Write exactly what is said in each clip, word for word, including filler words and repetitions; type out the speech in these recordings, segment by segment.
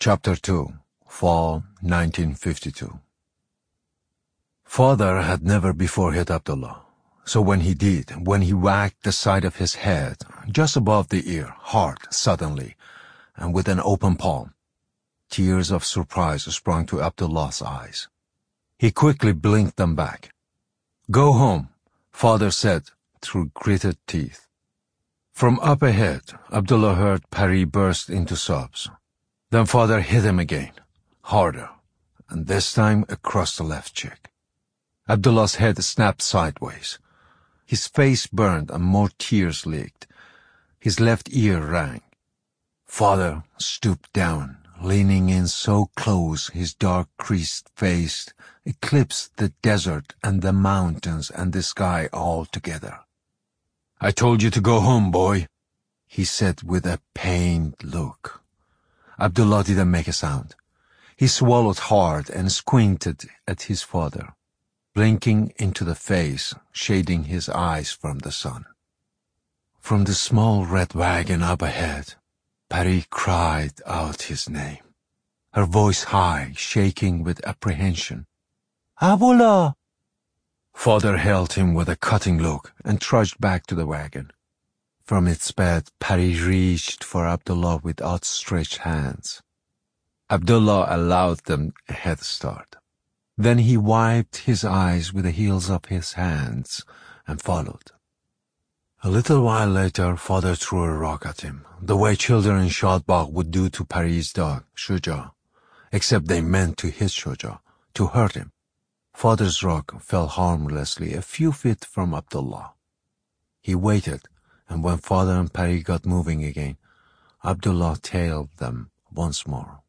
Chapter two. Fall nineteen fifty-two. Father had never before hit Abdullah, so when he did, when he whacked the side of his head, just above the ear, hard, suddenly, and with an open palm, tears of surprise sprung to Abdullah's eyes. He quickly blinked them back. "Go home," Father said through gritted teeth. From up ahead, Abdullah heard Pari burst into sobs. Then Father hit him again, harder, and this time across the left cheek. Abdullah's head snapped sideways. His face burned and more tears leaked. His left ear rang. Father stooped down, leaning in so close his dark creased face eclipsed the desert and the mountains and the sky all together. "I told you to go home, boy," he said with a pained look. Abdullah didn't make a sound. He swallowed hard and squinted at his father, blinking into the face, shading his eyes from the sun. From the small red wagon up ahead, Pari cried out his name, her voice high, shaking with apprehension. "Abdullah!" Father held him with a cutting look and trudged back to the wagon. From its bed, Pari reached for Abdullah with outstretched hands. Abdullah allowed them a head start. Then he wiped his eyes with the heels of his hands and followed. A little while later, Father threw a rock at him, the way children in Shadbagh would do to Pari's dog, Shuja, except they meant to hit Shuja, to hurt him. Father's rock fell harmlessly a few feet from Abdullah. He waited, and when Father and Pari got moving again, Abdullah tailed them once more.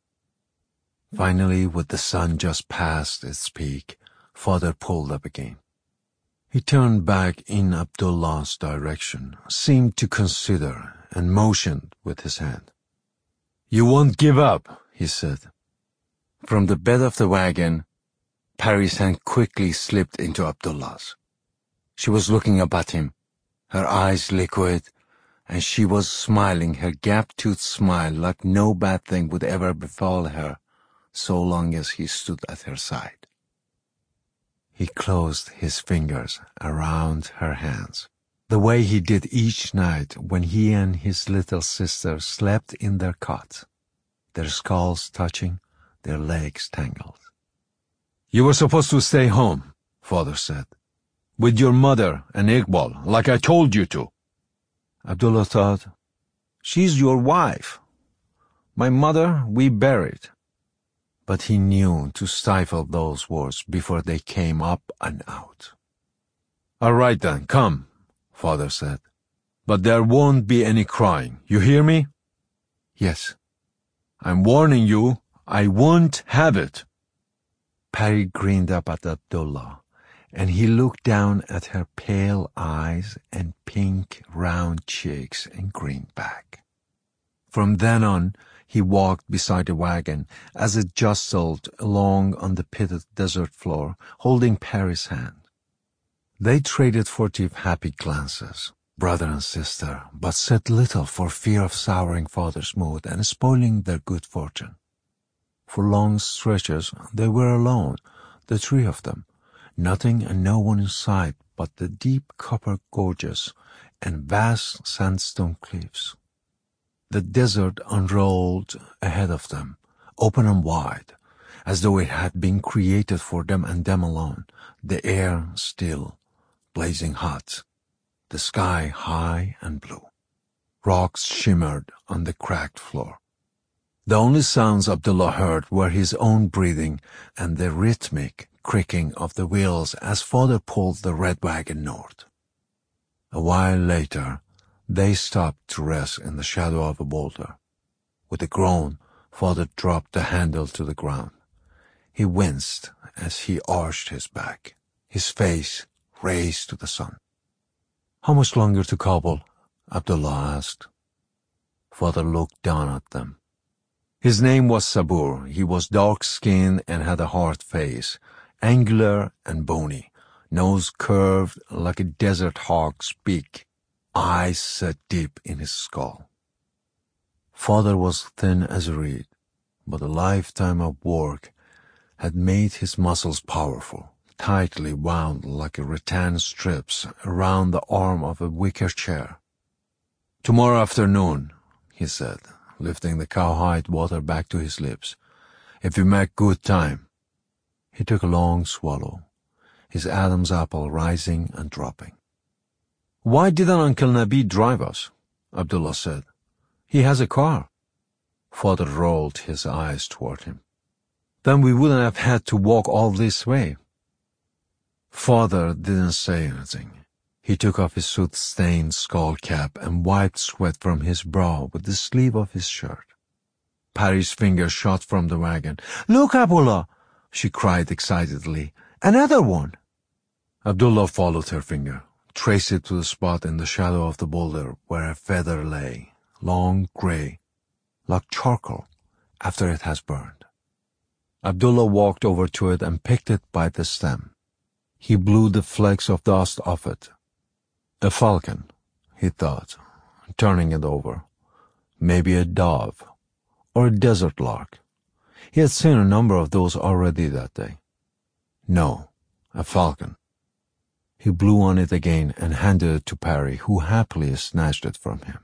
Finally, with the sun just past its peak, Father pulled up again. He turned back in Abdullah's direction, seemed to consider, and motioned with his hand. "You won't give up," he said. From the bed of the wagon, Pari's hand quickly slipped into Abdullah's. She was looking up at him, her eyes liquid, and she was smiling her gap-toothed smile like no bad thing would ever befall her so long as he stood at her side. He closed his fingers around her hands, the way he did each night when he and his little sister slept in their cot, their skulls touching, their legs tangled. "You were supposed to stay home," Father said, "with your mother and Iqbal, like I told you to." Abdullah thought, "She's your wife. My mother we buried." But he knew to stifle those words before they came up and out. "All right then, come," Father said. "But there won't be any crying. You hear me?" "Yes." "I'm warning you, I won't have it." Pari grinned up at Abdullah, and he looked down at her pale eyes and pink, round cheeks and grinned back. From then on, he walked beside the wagon as it jostled along on the pitted desert floor, holding Pari's hand. They traded furtive, happy glances, brother and sister, but said little for fear of souring Father's mood and spoiling their good fortune. For long stretches they were alone, the three of them, nothing and no one in sight but the deep copper gorges and vast sandstone cliffs. The desert unrolled ahead of them, open and wide, as though it had been created for them and them alone, the air still, blazing hot, the sky high and blue. Rocks shimmered on the cracked floor. The only sounds Abdullah heard were his own breathing and the rhythmic creaking of the wheels as Father pulled the red wagon north. A while later, they stopped to rest in the shadow of a boulder. With a groan, Father dropped the handle to the ground. He winced as he arched his back, his face raised to the sun. "How much longer to Kabul?" Abdullah asked. Father looked down at them. His name was Sabur. He was dark-skinned and had a hard face, angular and bony, nose curved like a desert hawk's beak, eyes set deep in his skull. Father was thin as a reed, but a lifetime of work had made his muscles powerful, tightly wound like rattan strips around the arm of a wicker chair. "Tomorrow afternoon," he said, lifting the cowhide water back to his lips, "if you make good time." He took a long swallow, his Adam's apple rising and dropping. "Why didn't Uncle Nabi drive us?" Abdullah said. "He has a car." Father rolled his eyes toward him. "Then we wouldn't have had to walk all this way." Father didn't say anything. He took off his soot-stained skull cap and wiped sweat from his brow with the sleeve of his shirt. Parry's finger shot from the wagon. "Look, Abdullah!" she cried excitedly. "Another one!" Abdullah followed her finger, traced it to the spot in the shadow of the boulder where a feather lay, long gray, like charcoal after it has burned. Abdullah walked over to it and picked it by the stem. He blew the flakes of dust off it. A falcon, he thought, turning it over. Maybe a dove, or a desert lark. He had seen a number of those already that day. No, a falcon. He blew on it again and handed it to Parry, who happily snatched it from him.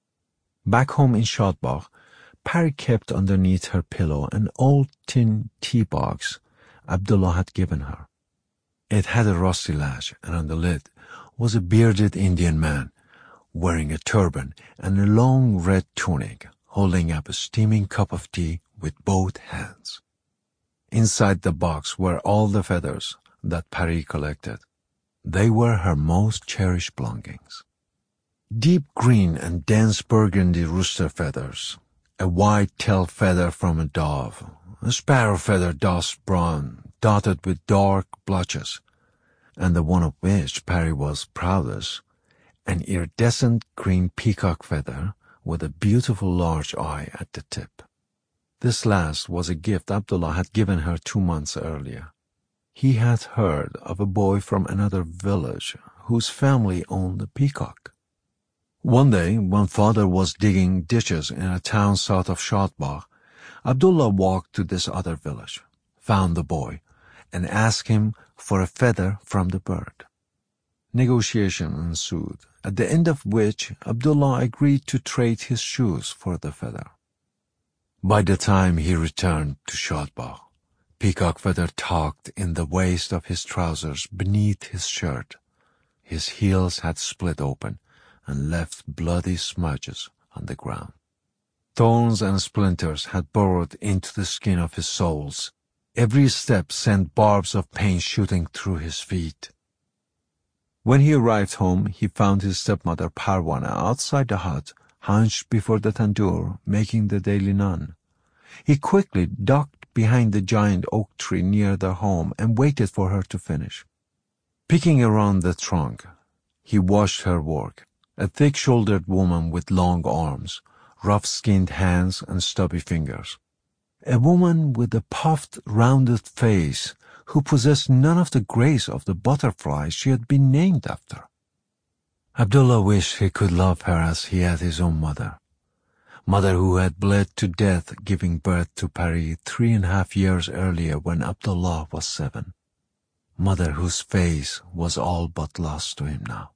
Back home in Shadbagh, Parry kept underneath her pillow an old tin tea box Abdullah had given her. It had a rusty latch, and on the lid was a bearded Indian man, wearing a turban and a long red tunic, holding up a steaming cup of tea with both hands. Inside the box were all the feathers that Parry collected. They were her most cherished belongings. Deep green and dense burgundy rooster feathers, a white tail feather from a dove, a sparrow feather dust brown, dotted with dark blotches, and the one of which Parry was proudest, an iridescent green peacock feather with a beautiful large eye at the tip. This last was a gift Abdullah had given her two months earlier. He had heard of a boy from another village whose family owned a peacock. One day, when Father was digging ditches in a town south of Shadbagh, Abdullah walked to this other village, found the boy, and asked him for a feather from the bird. Negotiation ensued, at the end of which Abdullah agreed to trade his shoes for the feather. By the time he returned to Shadbagh, Peacock Feather tucked in the waist of his trousers beneath his shirt. His heels had split open and left bloody smudges on the ground. Thorns and splinters had burrowed into the skin of his soles. Every step sent barbs of pain shooting through his feet. When he arrived home, he found his stepmother Parwana outside the hut, hunched before the tandoor, making the daily naan. He quickly ducked behind the giant oak tree near their home and waited for her to finish. Picking around the trunk, he watched her work, a thick-shouldered woman with long arms, rough-skinned hands and stubby fingers. A woman with a puffed, rounded face who possessed none of the grace of the butterfly she had been named after. Abdullah wished he could love her as he had his own mother. Mother who had bled to death giving birth to Parry three and a half years earlier when Abdullah was seven. Mother whose face was all but lost to him now.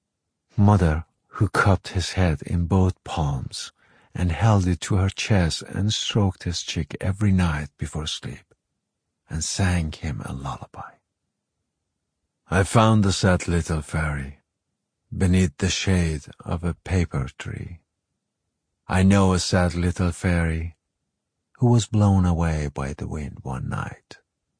Mother who cupped his head in both palms and held it to her chest and stroked his cheek every night before sleep and sang him a lullaby. I found the sad little fairy beneath the shade of a paper tree. I know a sad little fairy who was blown away by the wind one night.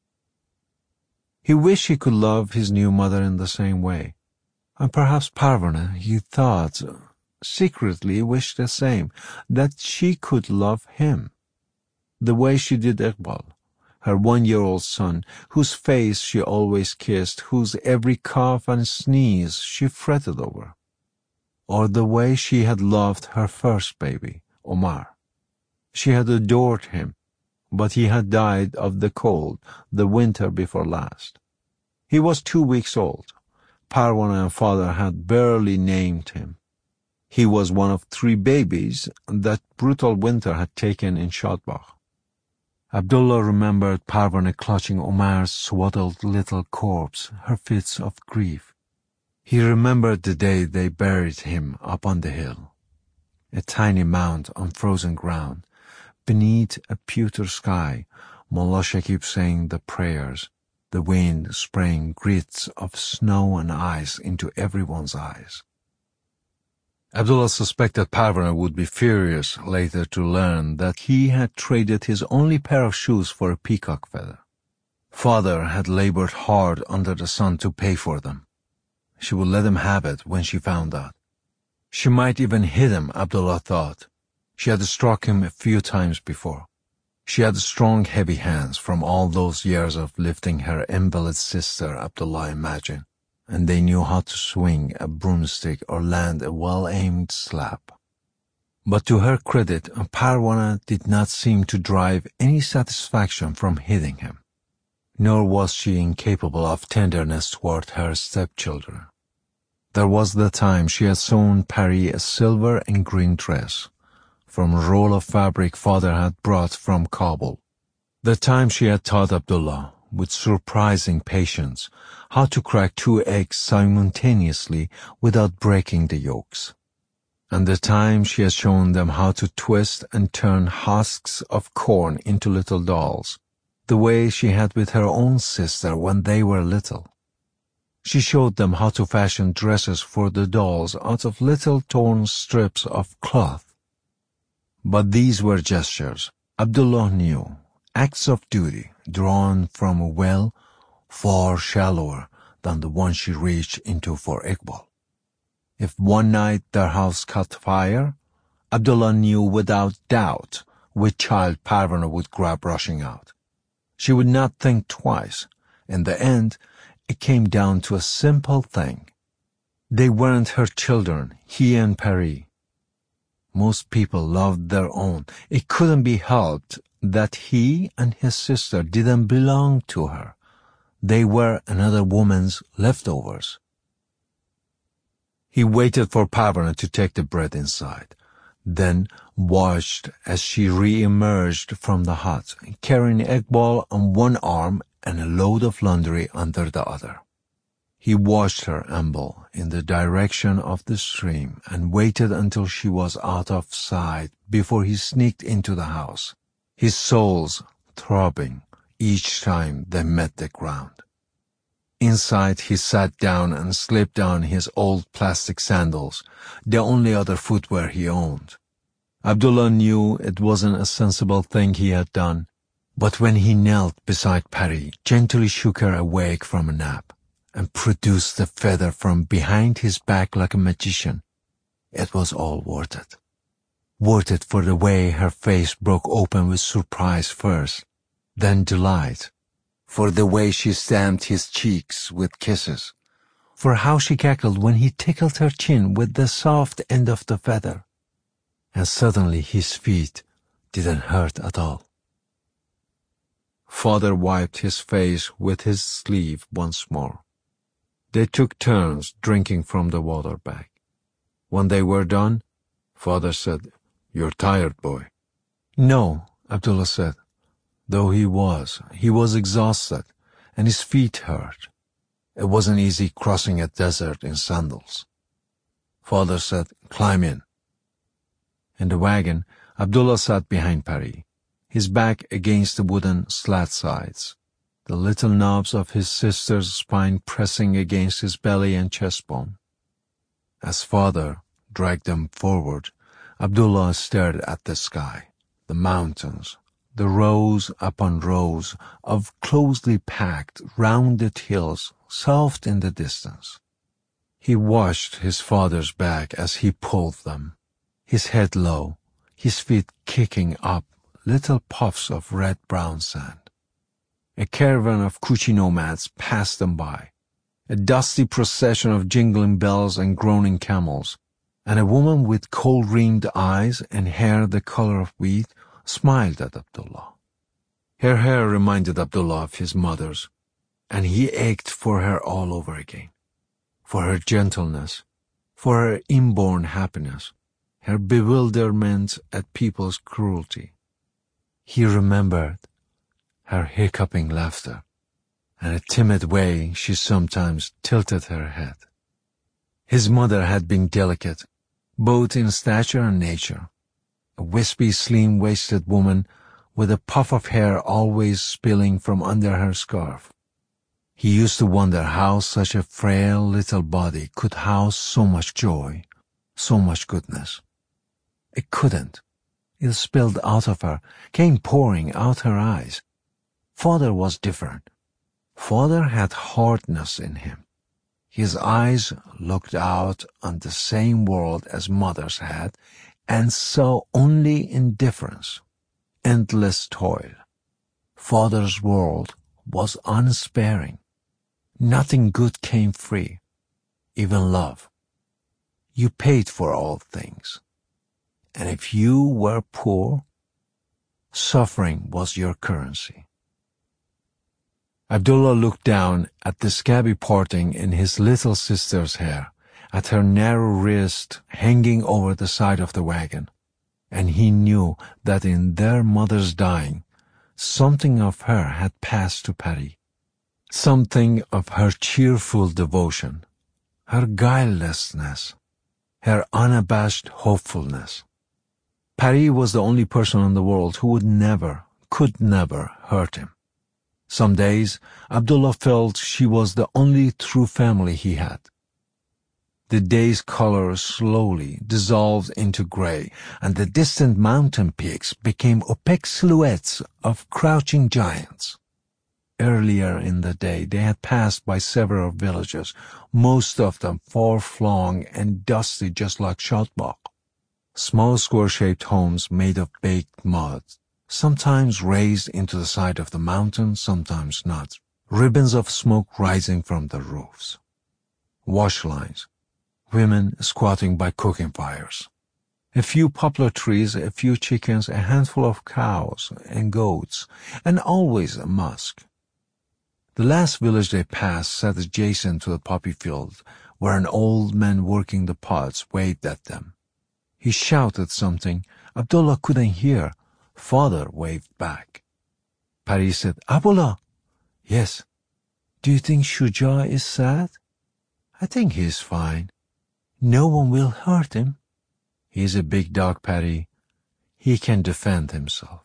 He wished he could love his new mother in the same way, and perhaps Parvana, he thought, secretly wished the same, that she could love him, the way she did Iqbal, her one-year-old son, whose face she always kissed, whose every cough and sneeze she fretted over. Or the way she had loved her first baby, Omar. She had adored him, but he had died of the cold the winter before last. He was two weeks old. Parwana and father had barely named him. He was one of three babies that brutal winter had taken in Shadbagh. Abdullah remembered Parvana clutching Omar's swaddled little corpse, her fits of grief. He remembered the day they buried him up on the hill, a tiny mound on frozen ground, beneath a pewter sky, Mullah Shakib saying the prayers, the wind spraying grits of snow and ice into everyone's eyes. Abdullah suspected Parvana would be furious later to learn that he had traded his only pair of shoes for a peacock feather. Father had labored hard under the sun to pay for them. She would let him have it when she found out. She might even hit him, Abdullah thought. She had struck him a few times before. She had strong, heavy hands from all those years of lifting her invalid sister, Abdullah imagined, and they knew how to swing a broomstick or land a well-aimed slap. But to her credit, Parvana did not seem to derive any satisfaction from hitting him, nor was she incapable of tenderness toward her stepchildren. There was the time she had sewn Pari a silver and green dress from a roll of fabric father had brought from Kabul. The time she had taught Abdullah, with surprising patience, how to crack two eggs simultaneously without breaking the yolks. And the time she had shown them how to twist and turn husks of corn into little dolls, the way she had with her own sister when they were little. She showed them how to fashion dresses for the dolls out of little torn strips of cloth. But these were gestures, Abdullah knew, acts of duty drawn from a well far shallower than the one she reached into for Iqbal. If one night their house caught fire, Abdullah knew without doubt which child Parvana would grab rushing out. She would not think twice. In the end, it came down to a simple thing. They weren't her children, he and Pari. Most people loved their own. It couldn't be helped that he and his sister didn't belong to her. They were another woman's leftovers. He waited for Parvana to take the bread inside, then watched as she re-emerged from the hut, carrying Iqbal on one arm and a load of laundry under the other. He watched her amble in the direction of the stream and waited until she was out of sight before he sneaked into the house, his soles throbbing each time they met the ground. Inside, he sat down and slipped on his old plastic sandals, the only other footwear he owned. Abdullah knew it wasn't a sensible thing he had done, but when he knelt beside Pari, gently shook her awake from a nap, and produced the feather from behind his back like a magician, it was all worth it. Worth it for the way her face broke open with surprise first, then delight, for the way she stamped his cheeks with kisses, for how she cackled when he tickled her chin with the soft end of the feather, and suddenly his feet didn't hurt at all. Father wiped his face with his sleeve once more. They took turns drinking from the water bag. When they were done, Father said, "You're tired, boy." "No," Abdullah said. Though he was, he was exhausted, and his feet hurt. It wasn't easy crossing a desert in sandals. Father said, "Climb in." In the wagon, Abdullah sat behind Pari, his back against the wooden slat sides, the little knobs of his sister's spine pressing against his belly and chest bone. As Father dragged them forward, Abdullah stared at the sky, the mountains, the rows upon rows of closely packed, rounded hills soft in the distance. He watched his father's back as he pulled them, his head low, his feet kicking up little puffs of red-brown sand. A caravan of Kuchi nomads passed them by, a dusty procession of jingling bells and groaning camels, and a woman with coal-rimmed eyes and hair the color of wheat smiled at Abdullah. Her hair reminded Abdullah of his mother's, and he ached for her all over again, for her gentleness, for her inborn happiness, her bewilderment at people's cruelty. He remembered her hiccuping laughter, and a timid way she sometimes tilted her head. His mother had been delicate, both in stature and nature, a wispy, slim-waisted woman with a puff of hair always spilling from under her scarf. He used to wonder how such a frail little body could house so much joy, so much goodness. It couldn't. It spilled out of her, came pouring out her eyes. Father was different. Father had hardness in him. His eyes looked out on the same world as mother's had, and saw only indifference, endless toil. Father's world was unsparing. Nothing good came free, even love. You paid for all things. And if you were poor, suffering was your currency. Abdullah looked down at the scabby parting in his little sister's hair, at her narrow wrist hanging over the side of the wagon, and he knew that in their mother's dying, something of her had passed to Pari, something of her cheerful devotion, her guilelessness, her unabashed hopefulness. Pari was the only person in the world who would never, could never hurt him. Some days, Abdullah felt she was the only true family he had. The day's color slowly dissolved into gray, and the distant mountain peaks became opaque silhouettes of crouching giants. Earlier in the day, they had passed by several villages, most of them far-flung and dusty just like Shotbagh. Small square-shaped homes made of baked mud, sometimes raised into the side of the mountain, sometimes not, ribbons of smoke rising from the roofs. Wash lines, women squatting by cooking fires, a few poplar trees, a few chickens, a handful of cows and goats, and always a mosque. The last village they passed sat adjacent to the poppy field, where an old man working the pots waved at them. He shouted something. Abdullah couldn't hear. Father waved back. Pari said, "Abdullah." "Yes." "Do you think Shuja is sad?" "I think he is fine. No one will hurt him." "He is a big dog, Pari. He can defend himself."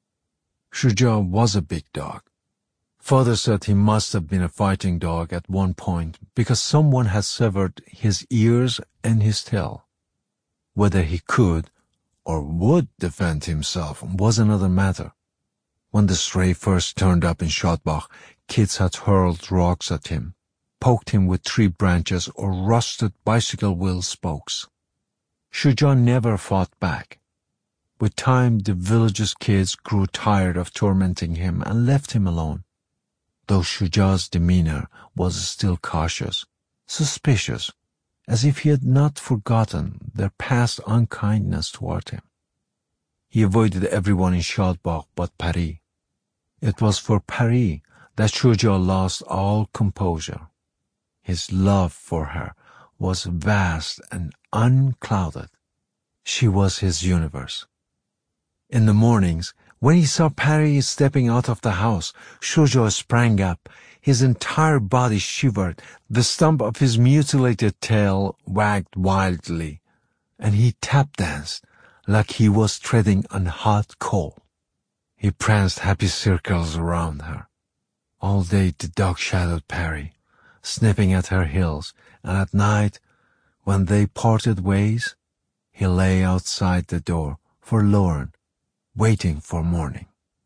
Shuja was a big dog. Father said he must have been a fighting dog at one point because someone had severed his ears and his tail. Whether he could or would defend himself was another matter. When the stray first turned up in Shotbagh, kids had hurled rocks at him, poked him with tree branches or rusted bicycle wheel spokes. Shuja never fought back. With time, the village's kids grew tired of tormenting him and left him alone, though Shuja's demeanor was still cautious, suspicious, as if he had not forgotten their past unkindness toward him. He avoided everyone in Shotbagh but Pari. It was for Pari that Shuja lost all composure. His love for her was vast and unclouded. She was his universe. In the mornings, when he saw Pari stepping out of the house, Shuja sprang up. His entire body shivered, the stump of his mutilated tail wagged wildly, and he tap-danced like he was treading on hot coal. He pranced happy circles around her. All day the dog shadowed Pari, sniffing at her heels, and at night, when they parted ways, he lay outside the door, forlorn, waiting for morning.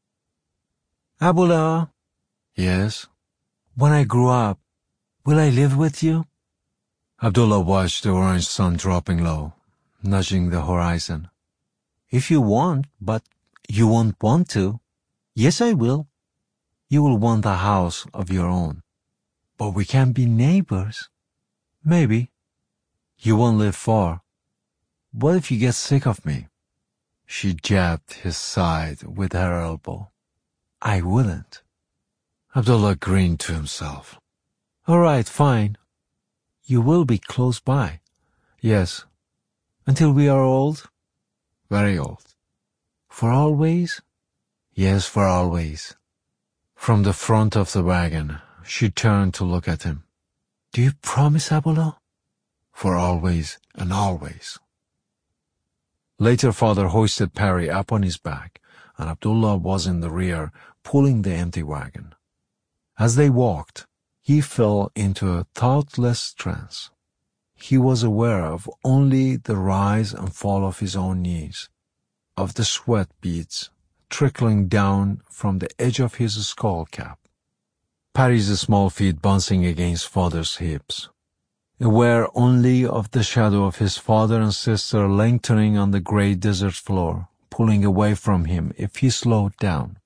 "Abdullah." "Yes?" "When I grow up, will I live with you?" Abdullah watched the orange sun dropping low, nudging the horizon. "If you want, but you won't want to." "Yes, I will." "You will want a house of your own." "But we can be neighbors." "Maybe." "You won't live far." "What if you get sick of me?" She jabbed his side with her elbow. "I wouldn't." Abdullah grinned to himself. "All right, fine. You will be close by." "Yes." "Until we are old?" "Very old." "For always?" "Yes, for always." From the front of the wagon, she turned to look at him. "Do you promise, Abdullah?" "For always and always." Later, father hoisted Parry up on his back, and Abdullah was in the rear, pulling the empty wagon. As they walked, he fell into a thoughtless trance. He was aware of only the rise and fall of his own knees, of the sweat beads trickling down from the edge of his skull cap, Parry's small feet bouncing against father's hips, aware only of the shadow of his father and sister lengthening on the grey desert floor, pulling away from him if he slowed down.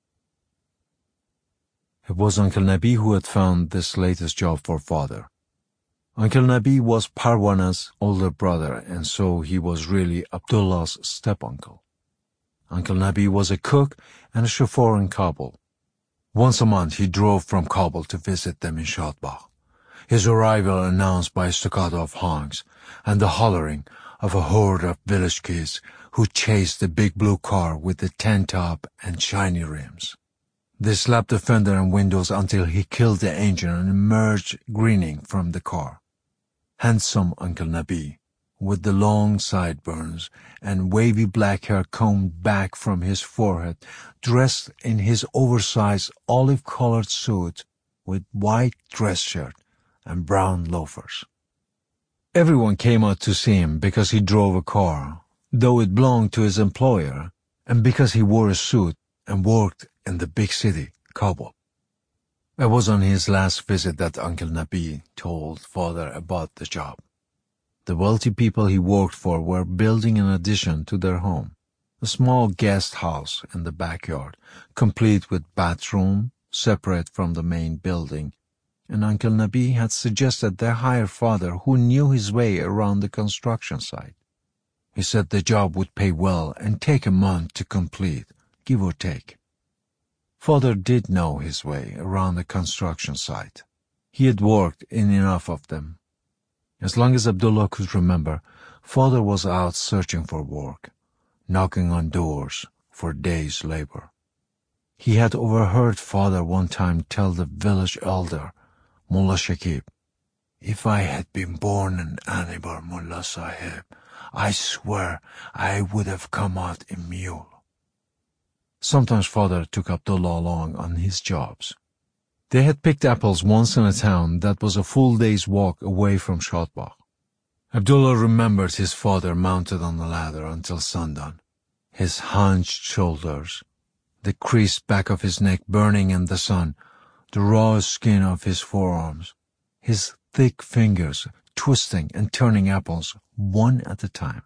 It was Uncle Nabi who had found this latest job for father. Uncle Nabi was Parwana's older brother, and so he was really Abdullah's step-uncle. Uncle Nabi was a cook and a chauffeur in Kabul. Once a month he drove from Kabul to visit them in Shadbagh, his arrival announced by a staccato of honks and the hollering of a horde of village kids who chased the big blue car with the tent top and shiny rims. They slapped the fender and windows until he killed the engine and emerged grinning from the car. Handsome Uncle Nabi, with the long sideburns and wavy black hair combed back from his forehead, dressed in his oversized olive-colored suit with white dress shirt and brown loafers. Everyone came out to see him because he drove a car, though it belonged to his employer, and because he wore a suit and worked in the big city, Kabul. It was on his last visit that Uncle Nabi told father about the job. The wealthy people he worked for were building an addition to their home, a small guest house in the backyard, complete with bathroom, separate from the main building, and Uncle Nabi had suggested they hire father, who knew his way around the construction site. He said the job would pay well and take a month to complete, give or take. Father did know his way around the construction site. He had worked in enough of them. As long as Abdullah could remember, father was out searching for work, knocking on doors for day's labor. He had overheard father one time tell the village elder, Mullah Shakib, "If I had been born an Anibar Mullah Sahib, I swear I would have come out a mule." Sometimes father took Abdullah along on his jobs. They had picked apples once in a town that was a full day's walk away from Shadbagh. Abdullah remembered his father mounted on the ladder until sundown, his hunched shoulders, the creased back of his neck burning in the sun, the raw skin of his forearms, his thick fingers twisting and turning apples one at a time.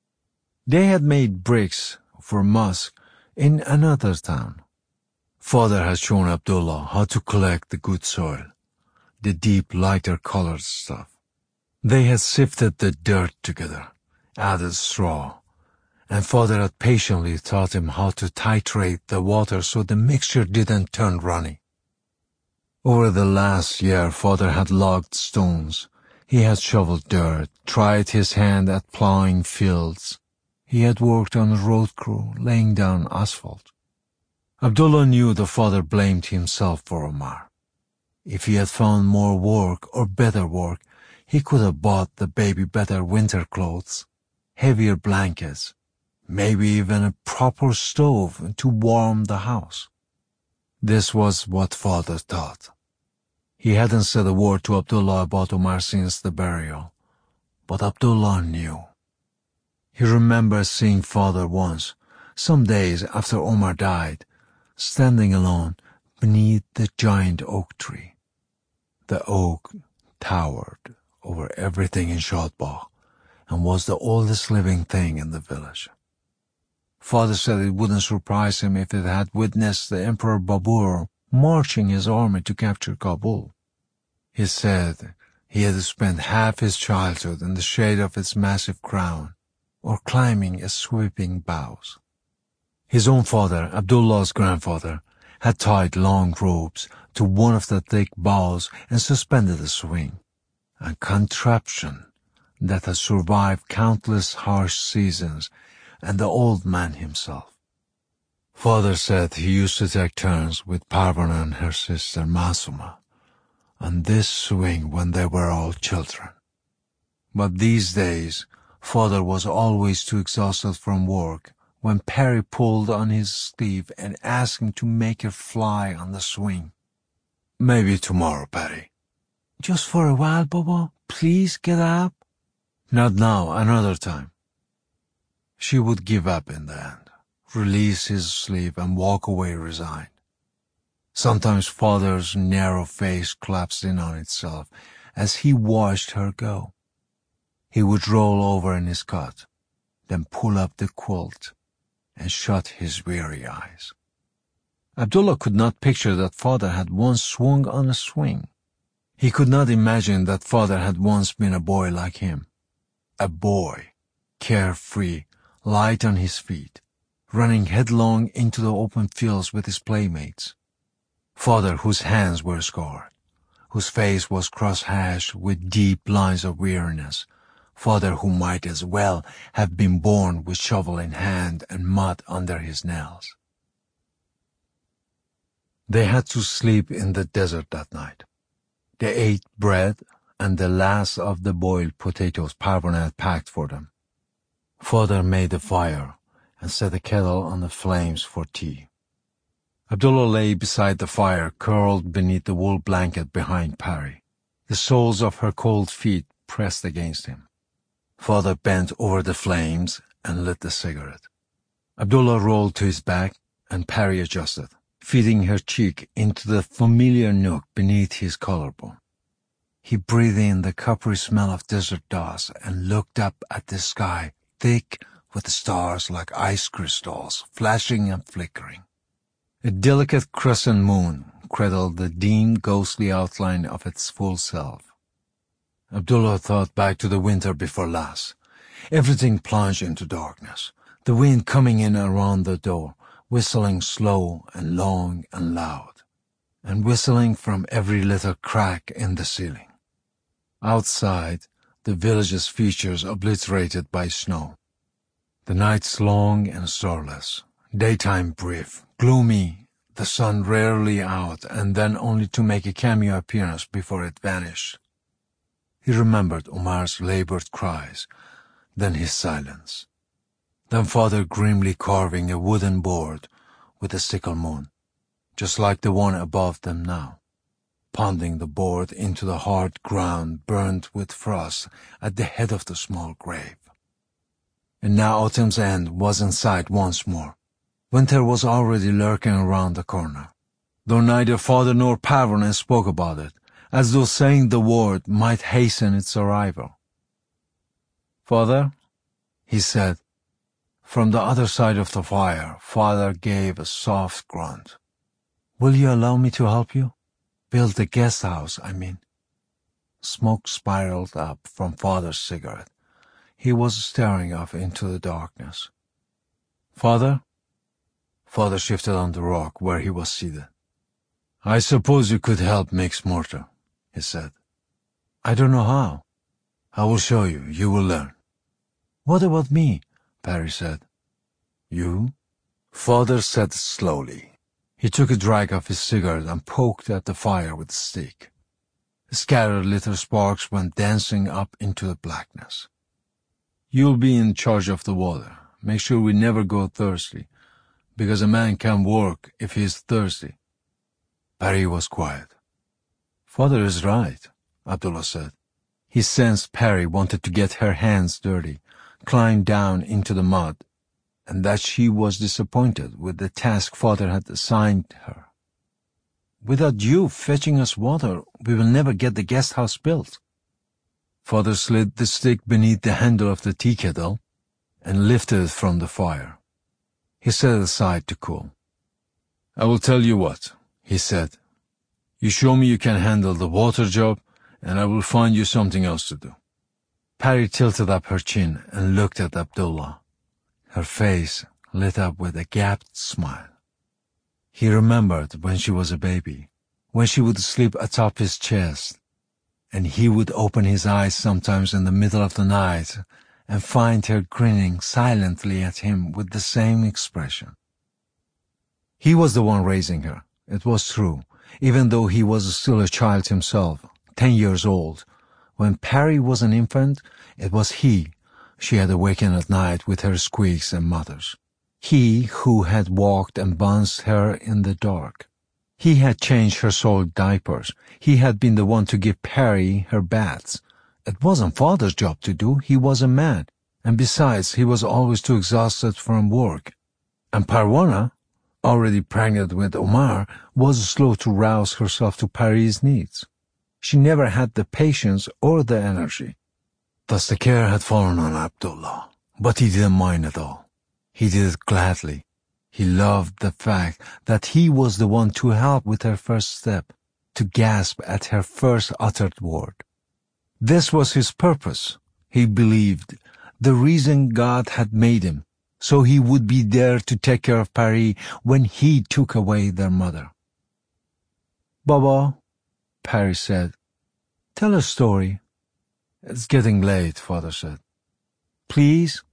They had made bricks for mosque in another town. Father had shown Abdullah how to collect the good soil, the deep lighter-colored stuff. They had sifted the dirt together, added straw, and father had patiently taught him how to titrate the water so the mixture didn't turn runny. Over the last year, father had logged stones. He had shoveled dirt, tried his hand at plowing fields. He had worked on a road crew, laying down asphalt. Abdullah knew the father blamed himself for Omar. If he had found more work or better work, he could have bought the baby better winter clothes, heavier blankets, maybe even a proper stove to warm the house. This was what father thought. He hadn't said a word to Abdullah about Omar since the burial, but Abdullah knew. He remembered seeing father once, some days after Omar died, standing alone beneath the giant oak tree. The oak towered over everything in Shadbagh and was the oldest living thing in the village. Father said it wouldn't surprise him if it had witnessed the Emperor Babur marching his army to capture Kabul. He said he had spent half his childhood in the shade of its massive crown or climbing its sweeping boughs. His own father, Abdullah's grandfather, had tied long ropes to one of the thick boughs and suspended a swing, a contraption that had survived countless harsh seasons and the old man himself. Father said he used to take turns with Parvana and her sister Masuma on this swing when they were all children. But these days, Father was always too exhausted from work when Perry pulled on his sleeve and asked him to make her fly on the swing. "Maybe tomorrow, Perry." "Just for a while, Bobo. Please get up." "Not now, another time." She would give up in the end, release his sleeve and walk away resigned. Sometimes Father's narrow face collapsed in on itself as he watched her go. He would roll over in his cot, then pull up the quilt and shut his weary eyes. Abdullah could not picture that Father had once swung on a swing. He could not imagine that Father had once been a boy like him. A boy, carefree, light on his feet, running headlong into the open fields with his playmates. Father whose hands were scarred, whose face was cross-hashed with deep lines of weariness. Father who might as well have been born with shovel in hand and mud under his nails. They had to sleep in the desert that night. They ate bread and the last of the boiled potatoes Parvana had packed for them. Father made a fire and set the kettle on the flames for tea. Abdullah lay beside the fire, curled beneath the wool blanket behind Perry, the soles of her cold feet pressed against him. Father bent over the flames and lit the cigarette. Abdullah rolled to his back and Perry adjusted, feeding her cheek into the familiar nook beneath his collarbone. He breathed in the coppery smell of desert dust and looked up at the sky, thick with stars like ice crystals, flashing and flickering. A delicate crescent moon cradled the dim, ghostly outline of its full self. Abdullah thought back to the winter before last. Everything plunged into darkness, the wind coming in around the door, whistling slow and long and loud, and whistling from every little crack in the ceiling. Outside, the village's features obliterated by snow. The nights long and starless, daytime brief, gloomy, the sun rarely out and then only to make a cameo appearance before it vanished. He remembered Omar's labored cries, then his silence. Then Father grimly carving a wooden board with a sickle moon, just like the one above them now, pounding the board into the hard ground burnt with frost at the head of the small grave. And now autumn's end was in sight once more. Winter was already lurking around the corner, though neither Father nor Parvana spoke about it, as though saying the word might hasten its arrival. "Father," he said. From the other side of the fire, Father gave a soft grunt. "Will you allow me to help you? Build the guest house, I mean." Smoke spiraled up from Father's cigarette. He was staring off into the darkness. "Father?" Father shifted on the rock where he was seated. "I suppose you could help mix mortar," he said. "I don't know how." "I will show you. You will learn." "What about me?" Perry said. "You?" Father said slowly. He took a drag of his cigarette and poked at the fire with a stick. Scattered little sparks went dancing up into the blackness. "You'll be in charge of the water. Make sure we never go thirsty, because a man can work if he is thirsty." Perry was quiet. "Father is right," Abdullah said. He sensed Perry wanted to get her hands dirty, climb down into the mud, and that she was disappointed with the task Father had assigned her. "Without you fetching us water, we will never get the guest house built." Father slid the stick beneath the handle of the tea kettle and lifted it from the fire. He set it aside to cool. "I will tell you what," he said. "You show me you can handle the water job, and I will find you something else to do." Perry tilted up her chin and looked at Abdullah. Her face lit up with a gapped smile. He remembered when she was a baby, when she would sleep atop his chest, and he would open his eyes sometimes in the middle of the night and find her grinning silently at him with the same expression. He was the one raising her. It was true, even though he was still a child himself, ten years old. When Parry was an infant, it was he she had awakened at night with her squeaks and mutters. He who had walked and bounced her in the dark. He had changed her soiled diapers. He had been the one to give Parry her baths. It wasn't Father's job to do. He was a man. And besides, he was always too exhausted from work. And Parwana, already pregnant with Omar, was slow to rouse herself to Parry's needs. She never had the patience or the energy. Thus the care had fallen on Abdullah, but he didn't mind at all. He did it gladly. He loved the fact that he was the one to help with her first step, to gasp at her first uttered word. This was his purpose, he believed, the reason God had made him, so he would be there to take care of Parry when he took away their mother. "Baba," Parry said, "tell a story." "It's getting late," Father said. "Please?"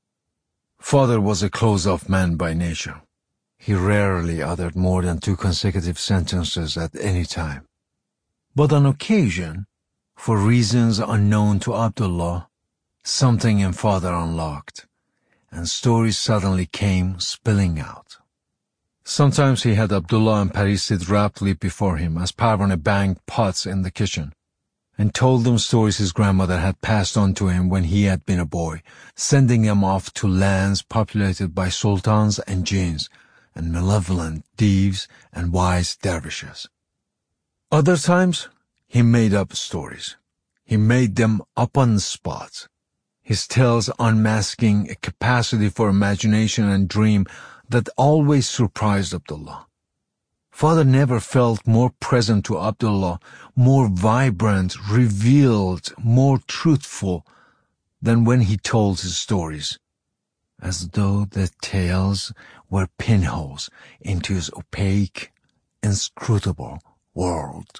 Father was a closed-off man by nature. He rarely uttered more than two consecutive sentences at any time. But on occasion, for reasons unknown to Abdullah, something in Father unlocked, and stories suddenly came spilling out. Sometimes he had Abdullah and Parry sit raptly before him as Parwana banged pots in the kitchen, and told them stories his grandmother had passed on to him when he had been a boy, sending them off to lands populated by sultans and jinns, and malevolent thieves and wise dervishes. Other times, he made up stories. He made them up on the spot, his tales unmasking a capacity for imagination and dream that always surprised Abdullah. Father never felt more present to Abdullah, more vibrant, revealed, more truthful than when he told his stories, as though the tales were pinholes into his opaque, inscrutable world.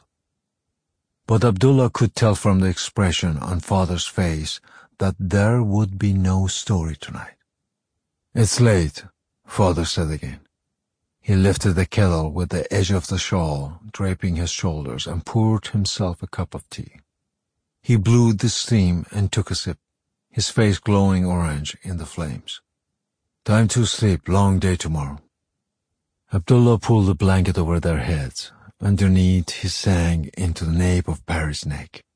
But Abdullah could tell from the expression on Father's face that there would be no story tonight. "It's late," Father said again. He lifted the kettle with the edge of the shawl draping his shoulders and poured himself a cup of tea. He blew the steam and took a sip, his face glowing orange in the flames. "Time to sleep, long day tomorrow." Abdullah pulled the blanket over their heads. Underneath he sank into the nape of Parry's neck.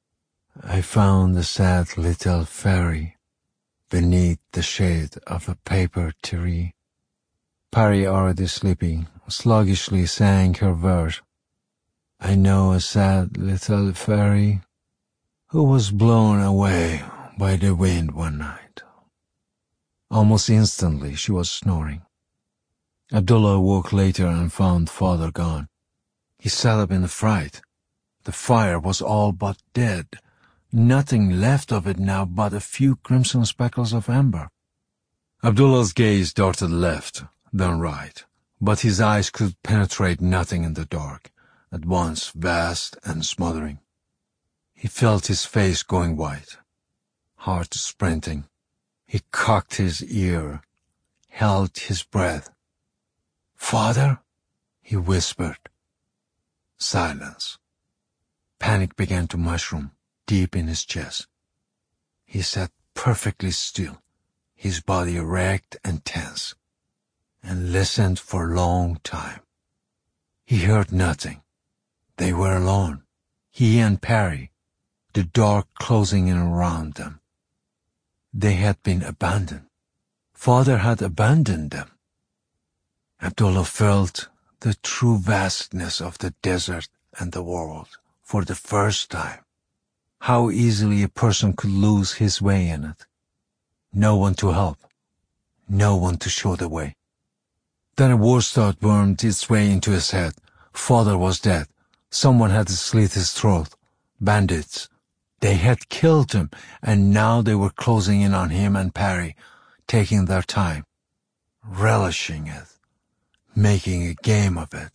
"I found a sad little fairy beneath the shade of a paper tree." Parry, already sleeping, sluggishly sang her verse. "I know a sad little fairy who was blown away by the wind one night." Almost instantly she was snoring. Abdullah awoke later and found Father gone. He sat up in a fright. The fire was all but dead, nothing left of it now but a few crimson speckles of ember. Abdullah's gaze darted left, then right, but his eyes could penetrate nothing in the dark, at once vast and smothering. He felt his face going white, heart sprinting. He cocked his ear, held his breath. "Father?" he whispered. Silence. Panic began to mushroom deep in his chest. He sat perfectly still, his body erect and tense, and listened for a long time. He heard nothing. They were alone, he and Parry, the dark closing in around them. They had been abandoned. Father had abandoned them. Abdullah felt the true vastness of the desert and the world for the first time. How easily a person could lose his way in it. No one to help, no one to show the way. Then a worse thought wormed its way into his head. Father was dead. Someone had slit his throat. Bandits. They had killed him, and now they were closing in on him and Parry, taking their time, relishing it, making a game of it.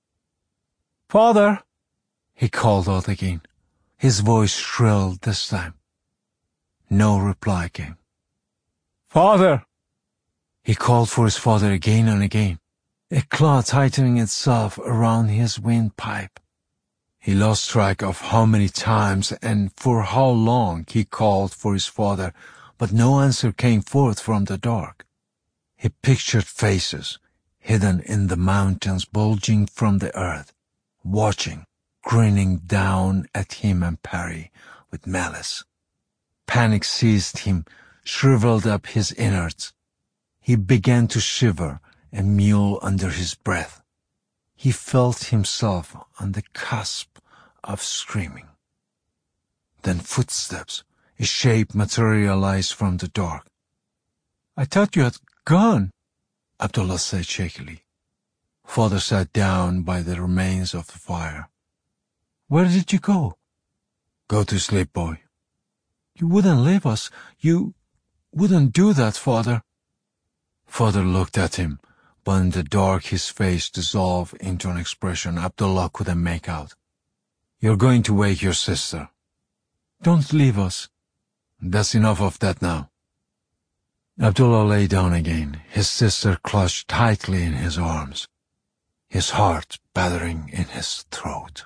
"Father!" he called out again, his voice shrill this time. No reply came. "Father!" He called for his father again and again. a claw tightening itself around his windpipe. He lost track of how many times and for how long he called for his father, but no answer came forth from the dark. He pictured faces, hidden in the mountains bulging from the earth, watching, grinning down at him and Parry with malice. Panic seized him, shriveled up his innards. He began to shiver and mewl under his breath. He felt himself on the cusp of screaming. Then footsteps, a shape materialized from the dark. "I thought you had gone," Abdullah said shakily. Father sat down by the remains of the fire. "Where did you go?" "Go to sleep, boy." "You wouldn't leave us. You wouldn't do that, Father." Father looked at him, but in the dark his face dissolved into an expression Abdullah couldn't make out. "You're going to wake your sister." "Don't leave us." "That's enough of that now." Abdullah lay down again, his sister clutched tightly in his arms, his heart battering in his throat.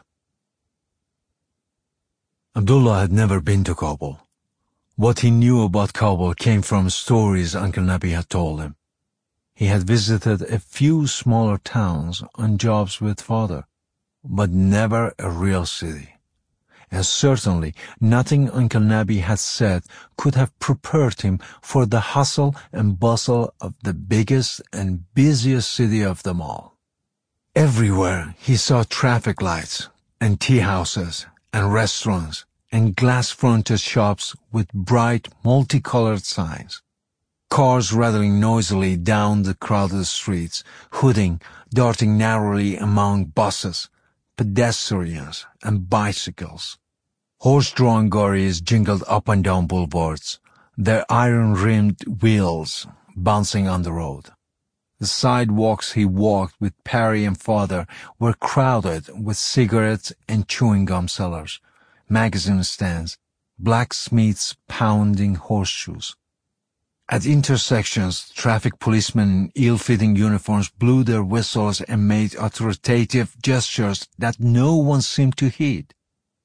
Abdullah had never been to Kabul. What he knew about Kabul came from stories Uncle Nabi had told him. He had visited a few smaller towns on jobs with Father, but never a real city. And certainly nothing Uncle Nabi had said could have prepared him for the hustle and bustle of the biggest and busiest city of them all. Everywhere he saw traffic lights and tea houses and restaurants and glass-fronted shops with bright, multicolored signs. Cars rattling noisily down the crowded streets, hooting, darting narrowly among buses, pedestrians, and bicycles. Horse-drawn gharries jingled up and down boulevards, their iron-rimmed wheels bouncing on the road. The sidewalks he walked with Parry and Father were crowded with cigarettes and chewing gum sellers, magazine stands, blacksmiths pounding horseshoes. At intersections, traffic policemen in ill-fitting uniforms blew their whistles and made authoritative gestures that no one seemed to heed.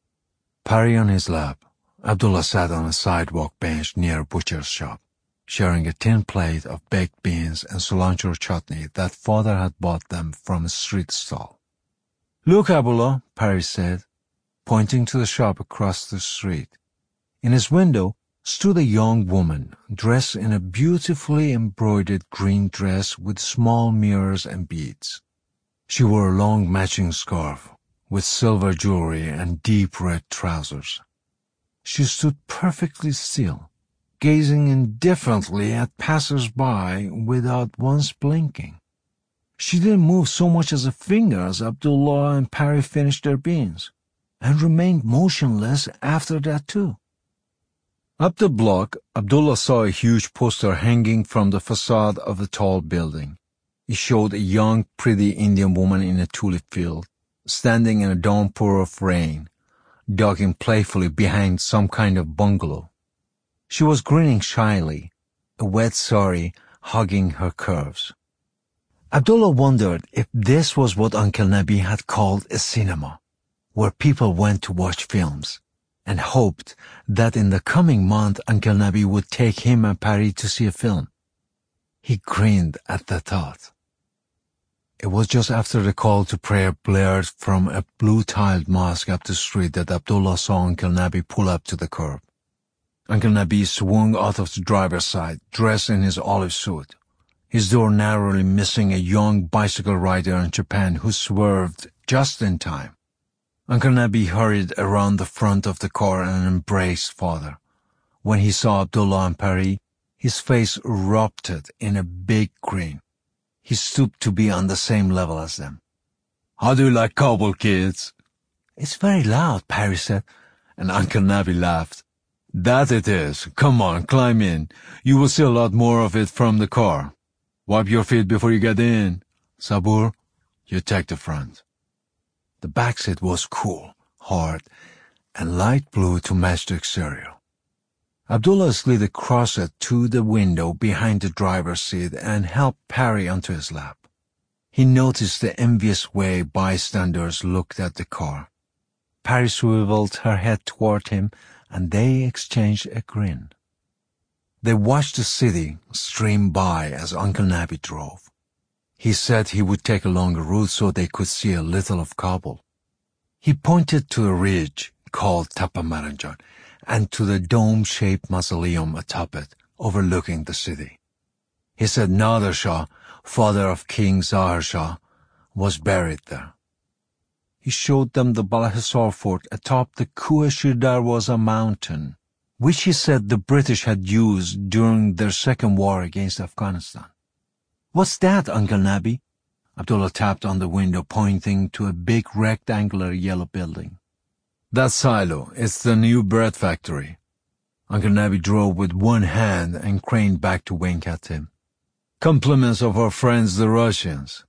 Parry on his lap, Abdullah sat on a sidewalk bench near a butcher's shop, sharing a tin plate of baked beans and cilantro chutney that Father had bought them from a street stall. "Look, Abdullah," Parry said, pointing to the shop across the street. In his window stood a young woman dressed in a beautifully embroidered green dress with small mirrors and beads. She wore a long matching scarf with silver jewelry and deep red trousers. She stood perfectly still, gazing indifferently at passers-by without once blinking. She didn't move so much as a finger as Abdullah and Parry finished their beans, and remained motionless after that too. Up the block, Abdullah saw a huge poster hanging from the facade of a tall building. It showed a young, pretty Indian woman in a tulip field, standing in a downpour of rain, ducking playfully behind some kind of bungalow. She was grinning shyly, a wet sari hugging her curves. Abdullah wondered if this was what Uncle Nabi had called a cinema, where people went to watch films, and hoped that in the coming month Uncle Nabi would take him and Parry to see a film. He grinned at the thought. It was just after the call to prayer blared from a blue-tiled mosque up the street that Abdullah saw Uncle Nabi pull up to the curb. Uncle Nabi swung out of the driver's side, dressed in his olive suit, his door narrowly missing a young bicycle rider in Japan who swerved just in time. Uncle Nabi hurried around the front of the car and embraced Father. When he saw Abdullah and Parry, his face erupted in a big grin. He stooped to be on the same level as them. "How do you like Kabul, kids?" "It's very loud," Parry said, and Uncle Nabi laughed. "That it is. Come on, climb in. You will see a lot more of it from the car. Wipe your feet before you get in. Sabur, you take the front." The back seat was cool, hard, and light blue to match the exterior. Abdullah slid across it to the window behind the driver's seat and helped Parry onto his lap. He noticed the envious way bystanders looked at the car. Pari swiveled her head toward him, and they exchanged a grin. They watched the city stream by as Uncle Nabi drove. He said he would take a longer route so they could see a little of Kabul. He pointed to a ridge called Tapa Maranjan and to the dome-shaped mausoleum atop it, overlooking the city. He said Nader Shah, father of King Zahir Shah, was buried there. He showed them the Balahisar fort atop the Kuashir Darwaza mountain, which he said the British had used during their second war against Afghanistan. "What's that, Uncle Nabi?" Abdullah tapped on the window, pointing to a big rectangular yellow building. "That's Silo. It's the new bread factory." Uncle Nabi drove with one hand and craned back to wink at him. "Compliments of our friends the Russians."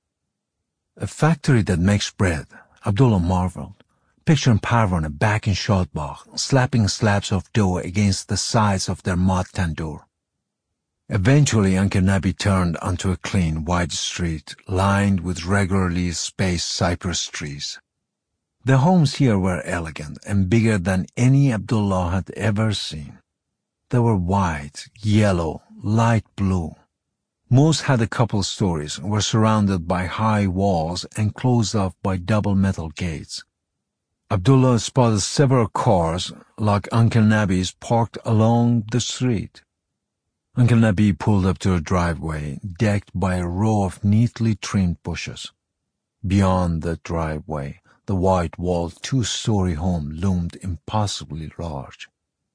A factory that makes bread, Abdullah marveled, picturing Parvana back in Shadbagh, slapping slabs of dough against the sides of their mud tandoor. Eventually, Uncle Nabi turned onto a clean, wide street lined with regularly spaced cypress trees. The homes here were elegant and bigger than any Abdullah had ever seen. They were white, yellow, light blue. Most had a couple stories, were surrounded by high walls and closed off by double metal gates. Abdullah spotted several cars, like Uncle Nabi's, parked along the street. Uncle Nabi pulled up to a driveway, decked by a row of neatly trimmed bushes. Beyond the driveway, the white-walled two-story home loomed impossibly large.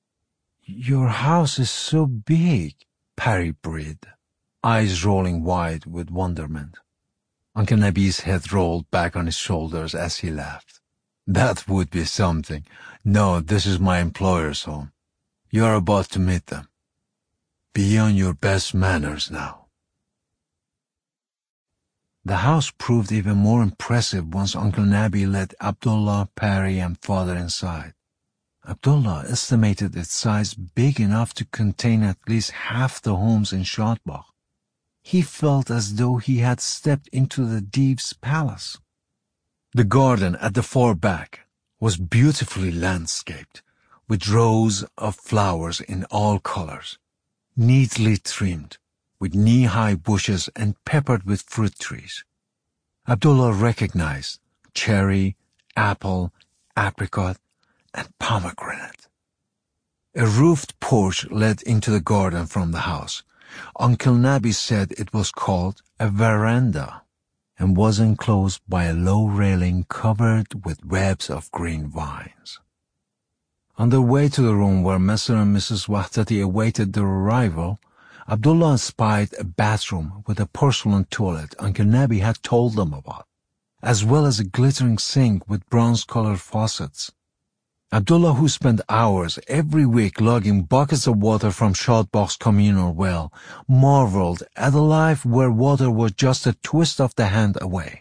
"Your house is so big," Pari breathed, eyes rolling wide with wonderment. Uncle Nabi's head rolled back on his shoulders as he laughed. "That would be something. No, this is my employer's home. You are about to meet them. Be on your best manners now." The house proved even more impressive once Uncle Nabi led Abdullah, Pari, and father inside. Abdullah estimated its size big enough to contain at least half the homes in Shadbagh. He felt as though he had stepped into the Dev's palace. The garden at the far back was beautifully landscaped, with rows of flowers in all colors, neatly trimmed, with knee-high bushes and peppered with fruit trees. Abdullah recognized cherry, apple, apricot, and pomegranate. A roofed porch led into the garden from the house. Uncle Nabi said it was called a veranda and was enclosed by a low railing covered with webs of green vines. On their way to the room where Mister and Missus Wahdati awaited their arrival, Abdullah spied a bathroom with a porcelain toilet Uncle Nabi had told them about, as well as a glittering sink with bronze-colored faucets. Abdullah, who spent hours every week lugging buckets of water from Shadbagh's communal well, marveled at a life where water was just a twist of the hand away.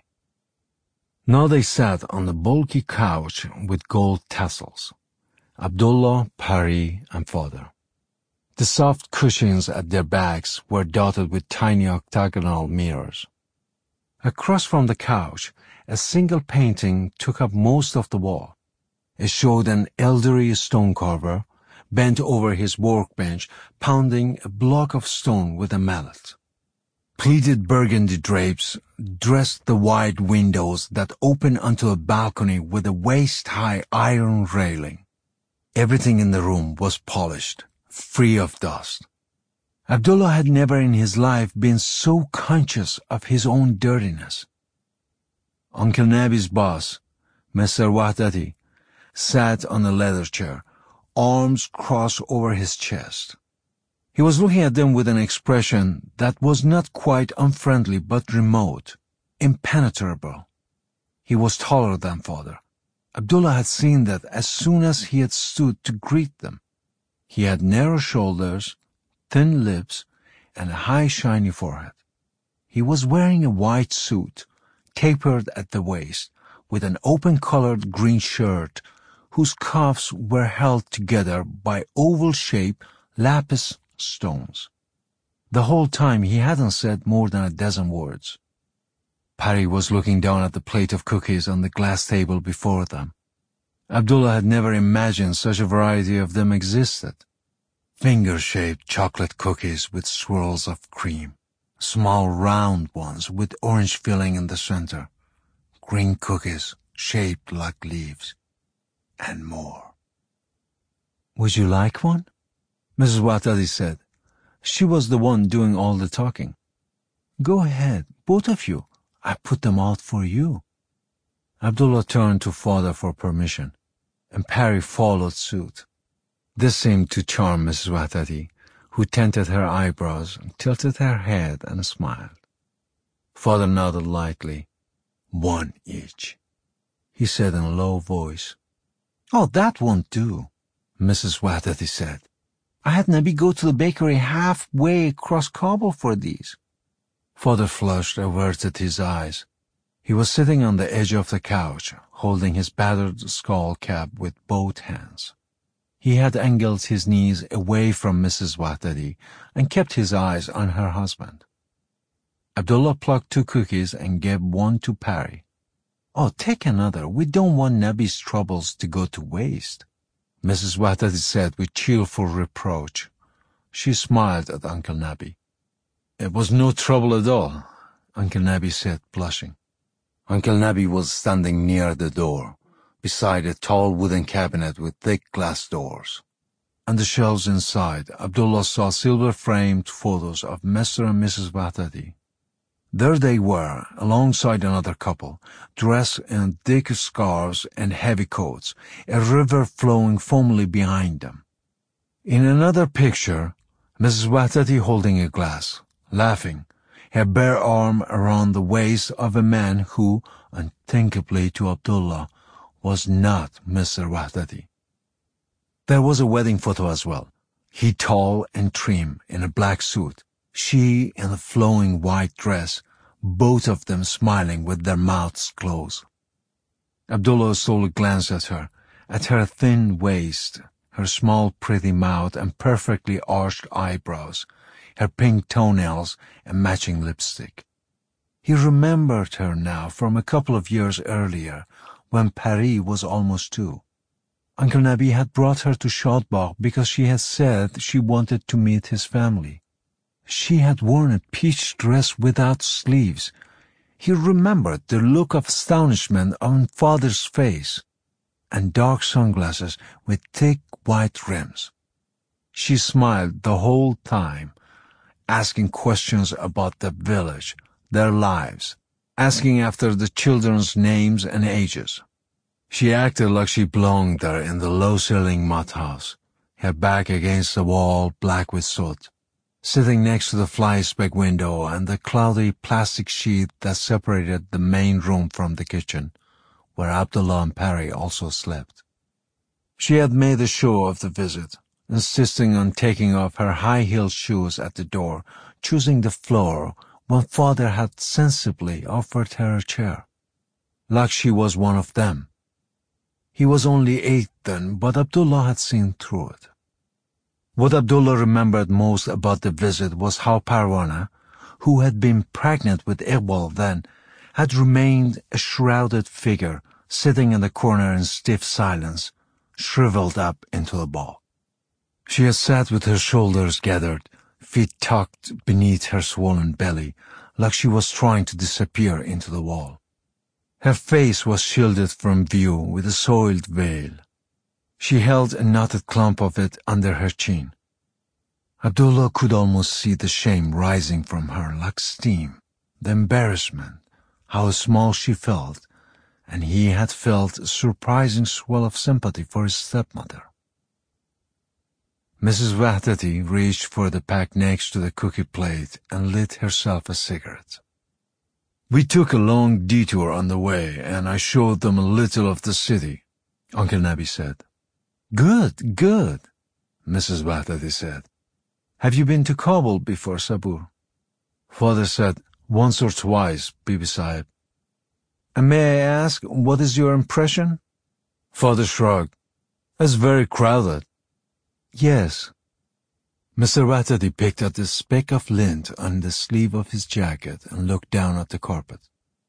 Now they sat on the bulky couch with gold tassels. Abdullah, Pari, and father. The soft cushions at their backs were dotted with tiny octagonal mirrors. Across from the couch, a single painting took up most of the wall. It showed an elderly stone carver, bent over his workbench, pounding a block of stone with a mallet. Pleated burgundy drapes dressed the wide windows that opened onto a balcony with a waist-high iron railing. Everything in the room was polished, free of dust. Abdullah had never in his life been so conscious of his own dirtiness. Uncle Nabi's boss, Mister Wahdati, sat on a leather chair, arms crossed over his chest. He was looking at them with an expression that was not quite unfriendly but remote, impenetrable. He was taller than father. Abdullah had seen that as soon as he had stood to greet them. He had narrow shoulders, thin lips, and a high shiny forehead. He was wearing a white suit, tapered at the waist, with an open-colored green shirt whose cuffs were held together by oval-shaped lapis stones. The whole time he hadn't said more than a dozen words. Pari was looking down at the plate of cookies on the glass table before them. Abdullah had never imagined such a variety of them existed. Finger-shaped chocolate cookies with swirls of cream, small round ones with orange filling in the center, green cookies shaped like leaves, and more. "Would you like one?" Missus Watadi said. She was the one doing all the talking. "Go ahead, both of you. I put them out for you." Abdullah turned to father for permission, and Pari followed suit. This seemed to charm Missus Watadi, who tinted her eyebrows, tilted her head, and smiled. Father nodded lightly. "One each," he said in a low voice. "Oh, that won't do," Missus Watadi said. "I had Nabi go to the bakery halfway across Kabul for these." Father flushed, averted his eyes. He was sitting on the edge of the couch, holding his battered skull cap with both hands. He had angled his knees away from Missus Watadi and kept his eyes on her husband. Abdullah plucked two cookies and gave one to Pari. "Oh, take another. We don't want Nabi's troubles to go to waste," Missus Watadi said with cheerful reproach. She smiled at Uncle Nabi. "It was no trouble at all," Uncle Nabi said, blushing. Uncle Nabi was standing near the door, beside a tall wooden cabinet with thick glass doors. On the shelves inside, Abdullah saw silver-framed photos of Mister and Missus Watadi. There they were, alongside another couple, dressed in thick scarves and heavy coats, a river flowing foamily behind them. In another picture, Missus Watadi holding a glass, laughing, her bare arm around the waist of a man who, unthinkably to Abdullah, was not Mister Watadi. There was a wedding photo as well, he tall and trim in a black suit, she in a flowing white dress, both of them smiling with their mouths closed. Abdullah stole a glance at her, at her thin waist, her small pretty mouth and perfectly arched eyebrows, her pink toenails and matching lipstick. He remembered her now from a couple of years earlier, when Pari was almost two. Uncle Nabi had brought her to Shadbagh because she had said she wanted to meet his family. She had worn a peach dress without sleeves. He remembered the look of astonishment on father's face, and dark sunglasses with thick white rims. She smiled the whole time, asking questions about the village, their lives, asking after the children's names and ages. She acted like she belonged there in the low-ceiling mud house, her back against the wall black with soot, sitting next to the fly-speck window and the cloudy plastic sheet that separated the main room from the kitchen, where Abdullah and Pari also slept. She had made a show of the visit, insisting on taking off her high-heeled shoes at the door, choosing the floor when father had sensibly offered her a chair, like she was one of them. He was only eight then, but Abdullah had seen through it. What Abdullah remembered most about the visit was how Parwana, who had been pregnant with Iqbal then, had remained a shrouded figure, sitting in the corner in stiff silence, shriveled up into a ball. She had sat with her shoulders gathered, feet tucked beneath her swollen belly, like she was trying to disappear into the wall. Her face was shielded from view with a soiled veil. She held a knotted clump of it under her chin. Abdullah could almost see the shame rising from her like steam, the embarrassment, how small she felt, and he had felt a surprising swell of sympathy for his stepmother. Missus Watadi reached for the pack next to the cookie plate and lit herself a cigarette. "We took a long detour on the way, and I showed them a little of the city," Uncle Nabi said. "Good, good," Missus Watadi said. "Have you been to Kabul before, Sabur?" Father said, "Once or twice, Bibi Sahib." "And may I ask, what is your impression?" Father shrugged. "It's very crowded." "Yes." Mister Watadi picked at the speck of lint on the sleeve of his jacket and looked down at the carpet.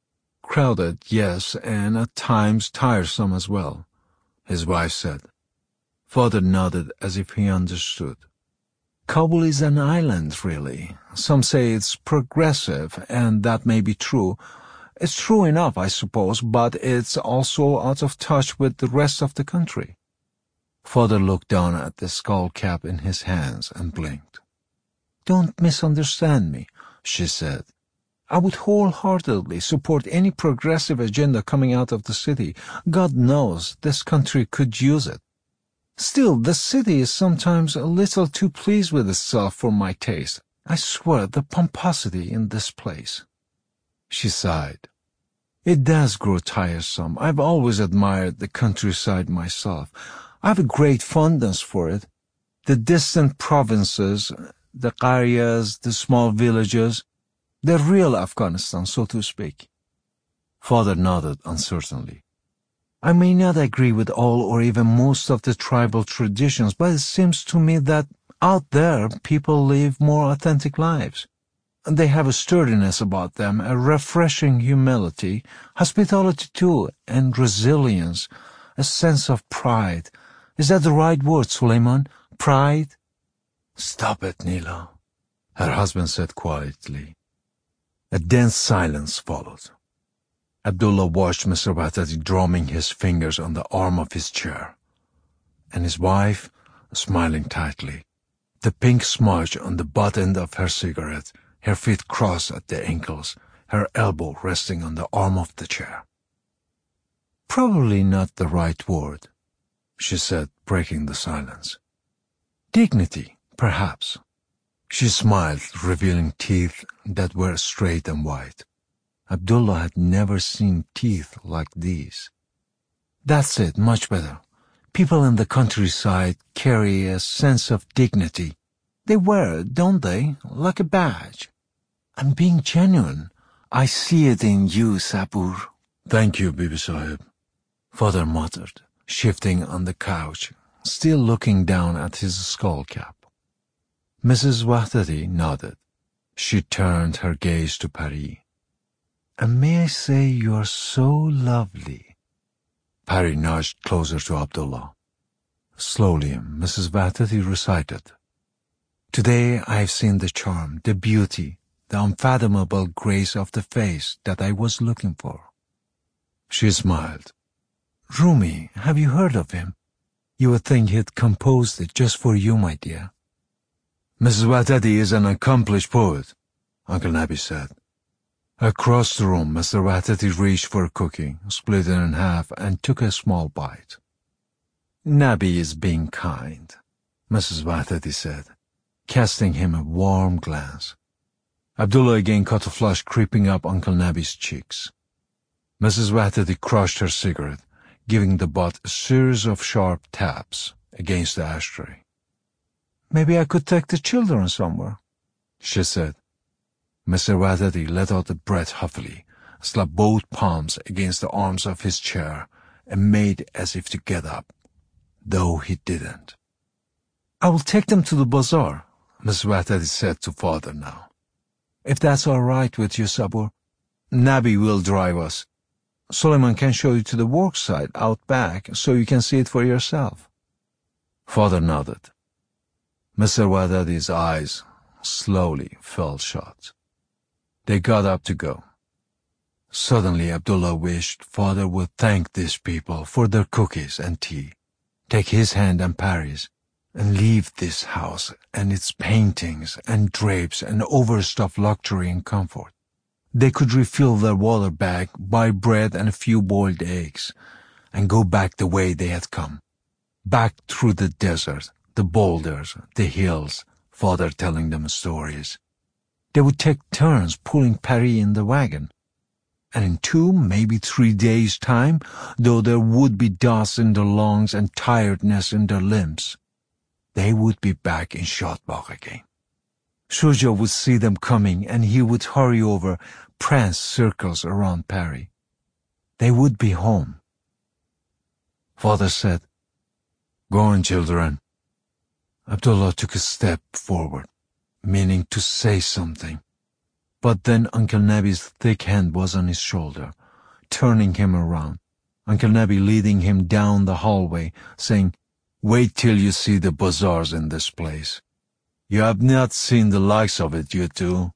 crowded, yes, and at times tiresome as well, his wife said. Father nodded as if he understood. Kabul is an island, really. Some say it's progressive, and that may be true. It's true enough, I suppose, but it's also out of touch with the rest of the country. Father looked down at the skull cap in his hands and blinked. Don't misunderstand me, she said. I would wholeheartedly support any progressive agenda coming out of the city. God knows this country could use it. Still, the city is sometimes a little too pleased with itself for my taste. I swear, the pomposity in this place. She sighed. It does grow tiresome. I've always admired the countryside myself. I have a great fondness for it. The distant provinces, the qaryas, the small villages, the real Afghanistan, so to speak. Father nodded uncertainly. I may not agree with all or even most of the tribal traditions, but it seems to me that out there people live more authentic lives. They have a sturdiness about them, a refreshing humility, hospitality too, and resilience, a sense of pride. Is that the right word, Suleiman? Pride? Stop it, Nila, her husband said quietly. A dense silence followed. Abdullah watched Mister Wahdati drumming his fingers on the arm of his chair, and his wife smiling tightly, the pink smudge on the butt end of her cigarette, her feet crossed at the ankles, her elbow resting on the arm of the chair. Probably not the right word, she said, breaking the silence. Dignity, perhaps. She smiled, revealing teeth that were straight and white. Abdullah had never seen teeth like these. That's it, much better. People in the countryside carry a sense of dignity. They wear it, don't they, like a badge. I'm being genuine. I see it in you, Sabur. Thank you, Bibi Sahib, Father muttered, shifting on the couch, still looking down at his skull cap. Missus Wahdati nodded. She turned her gaze to Paris. And may I say you are so lovely. Paris nudged closer to Abdullah. Slowly, Missus Wahdati recited. Today I have seen the charm, the beauty, the unfathomable grace of the face that I was looking for. She smiled. Rumi, have you heard of him? You would think he'd composed it just for you, my dear. Missus Wahdati is an accomplished poet, Uncle Nabi said. Across the room, Mister Wahdati reached for a cookie, split it in half, and took a small bite. Nabi is being kind, Missus Wahdati said, casting him a warm glance. Abdullah again caught a flush creeping up Uncle Nabi's cheeks. Missus Wahdati crushed her cigarette, giving the butt a series of sharp taps against the ashtray. Maybe I could take the children somewhere, she said. Mister Wahdati let out a breath huffily, slapped both palms against the arms of his chair, and made as if to get up, though he didn't. I will take them to the bazaar, Miss Wahdati said to Father now. If that's all right with you, Sabur, Nabi will drive us. Suleiman can show you to the worksite out back so you can see it for yourself. Father nodded. Mister Wahdati's eyes slowly fell shut. They got up to go. Suddenly Abdullah wished Father would thank these people for their cookies and tea, take his hand and Paris, and leave this house and its paintings and drapes and overstuffed luxury and comfort. They could refill their water bag, buy bread and a few boiled eggs, and go back the way they had come, back through the desert, the boulders, the hills, Father telling them stories. They would take turns pulling Paris in the wagon. And in two, maybe three days' time, though there would be dust in their lungs and tiredness in their limbs, they would be back in Shadbagh again. Shuja would see them coming and he would hurry over, prance circles around Paris. They would be home. Father said, Go on, children. Abdullah took a step forward, meaning to say something, but then Uncle Nabi's thick hand was on his shoulder, turning him around, Uncle Nebi leading him down the hallway, saying, "Wait till you see the bazaars in this place. You have not seen the likes of it, you two."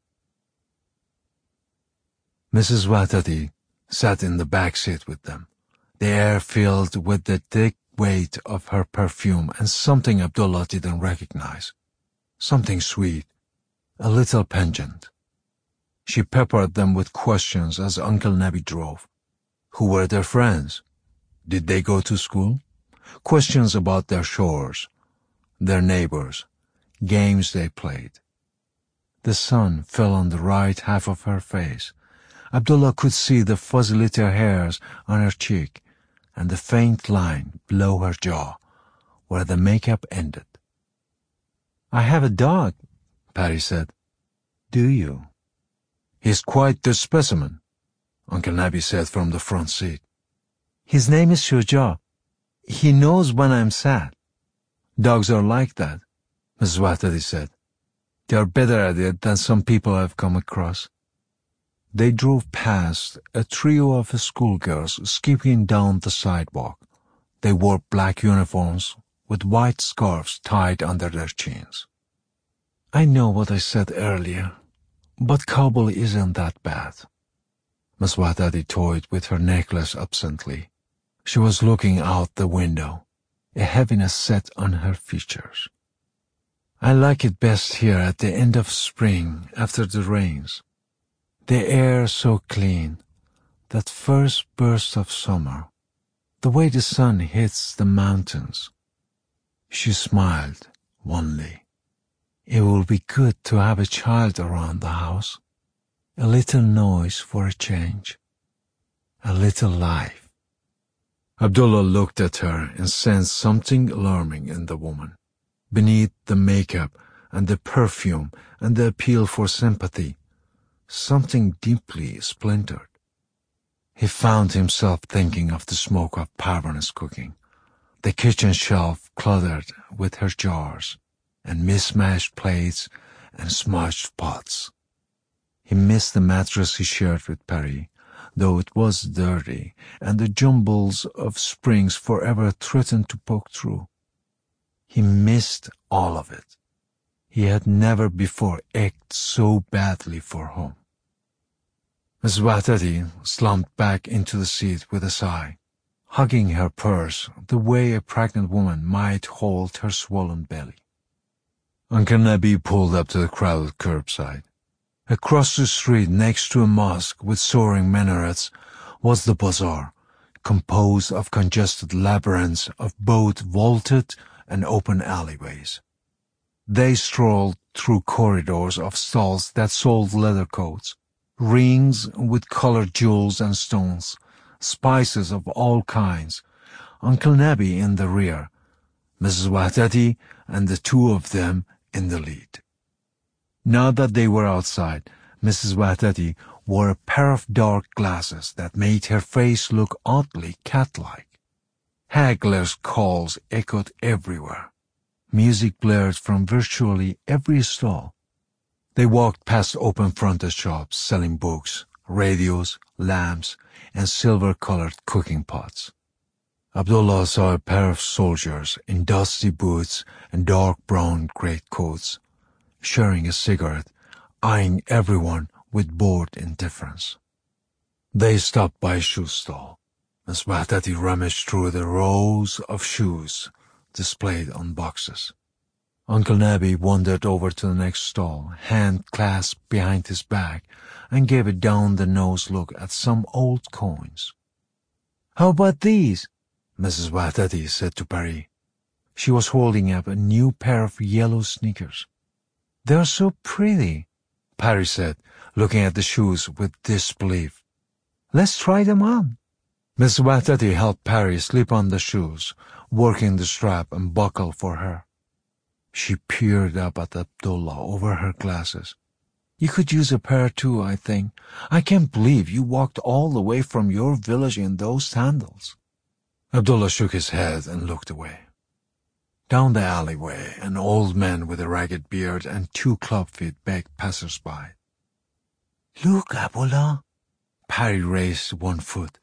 Missus Wahtati sat in the back seat with them, the air filled with the thick weight of her perfume and something Abdullah didn't recognize. Something sweet, a little pungent. She peppered them with questions as Uncle Nebi drove. Who were their friends? Did they go to school? Questions about their chores, their neighbors, games they played. The sun fell on the right half of her face. Abdullah could see the fuzzy little hairs on her cheek and the faint line below her jaw, where the makeup ended. "I have a dog," Patty said. "Do you?" "He's quite the specimen," Uncle Nebi said from the front seat. "His name is Shuja. He knows when I'm sad." "Dogs are like that," Missus Wahtati said. "They are better at it than some people I've come across." They drove past a trio of schoolgirls skipping down the sidewalk. They wore black uniforms with white scarves tied under their chins. "I know what I said earlier, but Kabul isn't that bad." Miss Wahtati toyed with her necklace absently. She was looking out the window, a heaviness set on her features. "I like it best here at the end of spring after the rains. The air so clean, that first burst of summer, the way the sun hits the mountains." She smiled wanly. "It will be good to have a child around the house. A little noise for a change. A little life." Abdullah looked at her and sensed something alarming in the woman. Beneath the makeup and the perfume and the appeal for sympathy, something deeply splintered. He found himself thinking of the smoke of Parvin's cooking, the kitchen shelf cluttered with her jars, and mismatched plates and smudged pots. He missed the mattress he shared with Perry, though it was dirty, and the jumbles of springs forever threatened to poke through. He missed all of it. He had never before ached so badly for home. Miss Wahtati slumped back into the seat with a sigh, hugging her purse the way a pregnant woman might hold her swollen belly. Uncle Nebi pulled up to the crowded curbside. Across the street, next to a mosque with soaring minarets, was the bazaar, composed of congested labyrinths of both vaulted and open alleyways. They strolled through corridors of stalls that sold leather coats, rings with colored jewels and stones, spices of all kinds, Uncle Nebi in the rear, Missus Wahtati and the two of them in the lead. Now that they were outside, Missus Wahtati wore a pair of dark glasses that made her face look oddly cat-like. Hagglers' calls echoed everywhere. Music blared from virtually every stall. They walked past open-fronted shops selling books, radios, lamps, and silver-colored cooking pots. Abdullah saw a pair of soldiers in dusty boots and dark brown greatcoats, sharing a cigarette, eyeing everyone with bored indifference. They stopped by a shoe stall. Miss Wahtati rummaged through the rows of shoes displayed on boxes. Uncle Nebi wandered over to the next stall, hand clasped behind his back, and gave a down-the-nose look at some old coins. "How about these?" Missus Wahtati said to Perry. She was holding up a new pair of yellow sneakers. "They're so pretty," Perry said, looking at the shoes with disbelief. "Let's try them on." Miss Wahtati helped Perry slip on the shoes, working the strap and buckle for her. She peered up at Abdullah over her glasses. "You could use a pair too, I think. I can't believe you walked all the way from your village in those sandals." Abdullah shook his head and looked away. Down the alleyway, an old man with a ragged beard and two club feet begged passers-by. "Look, Abdullah." Perry raised one foot,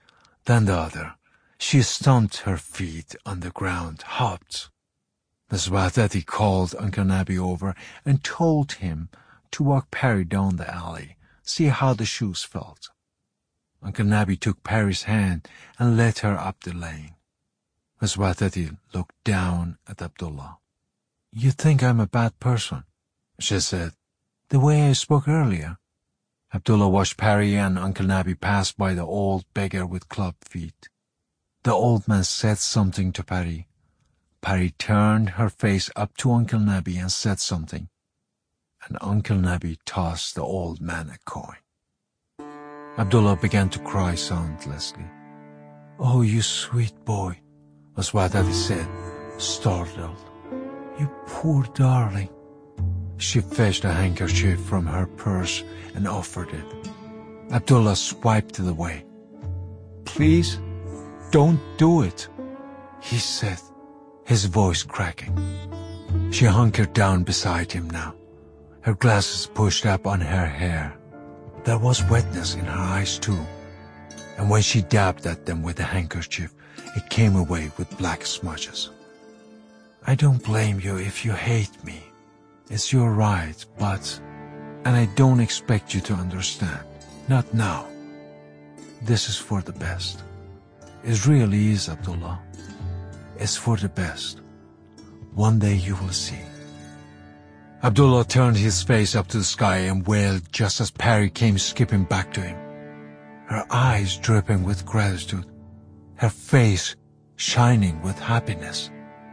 then the other. She stomped her feet on the ground, hopped. Miss Vatetti called Uncle Nabby over and told him to walk Parry down the alley, see how the shoes felt. Uncle Nabby took Parry's hand and led her up the lane. Miss Vatetti looked down at Abdullah. "You think I'm a bad person," she said, "the way I spoke earlier." Abdullah watched Parry and Uncle Nabby pass by the old beggar with club feet. The old man said something to Parry. Parry turned her face up to Uncle Nabby and said something, and Uncle Nabby tossed the old man a coin. Abdullah began to cry soundlessly. "Oh, you sweet boy," was what Daddy said, startled. "You poor darling." She fetched a handkerchief from her purse and offered it. Abdullah swiped it away. "Please, don't do it," he said, his voice cracking. She hunkered down beside him now, her glasses pushed up on her hair. There was wetness in her eyes too, and when she dabbed at them with the handkerchief, it came away with black smudges. "I don't blame you if you hate me. It's your right, but... and I don't expect you to understand. Not now. This is for the best. It really is, Abdullah. It's for the best. One day you will see." Abdullah turned his face up to the sky and wailed just as Parry came skipping back to him, her eyes dripping with gratitude, her face shining with happiness.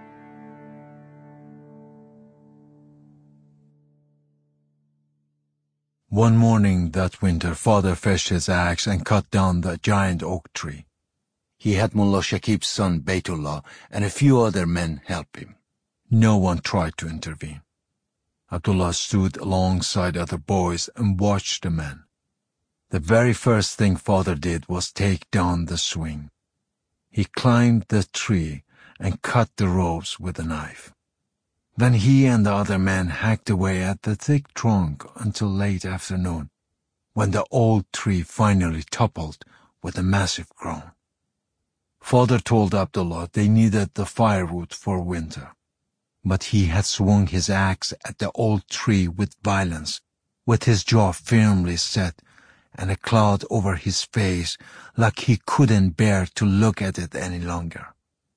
One morning that winter, Father fetched his axe and cut down the giant oak tree. He had Mullah Shakib's son Baytullah and a few other men help him. No one tried to intervene. Abdullah stood alongside other boys and watched the men. The very first thing Father did was take down the swing. He climbed the tree and cut the ropes with a knife. Then he and the other men hacked away at the thick trunk until late afternoon, when the old tree finally toppled with a massive groan. Father told Abdullah they needed the firewood for winter, but he had swung his axe at the old tree with violence, with his jaw firmly set and a cloud over his face like he couldn't bear to look at it any longer.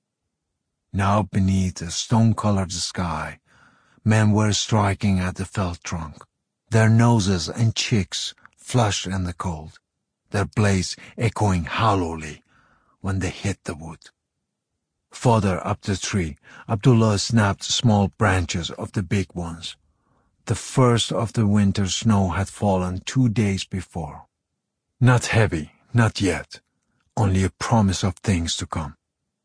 Now beneath a stone-colored sky, men were striking at the felled trunk, their noses and cheeks flushed in the cold, their blades echoing hollowly when they hit the wood. Farther up the tree, Abdullah snapped small branches of the big ones. The first of the winter snow had fallen two days before. Not heavy, not yet, only a promise of things to come.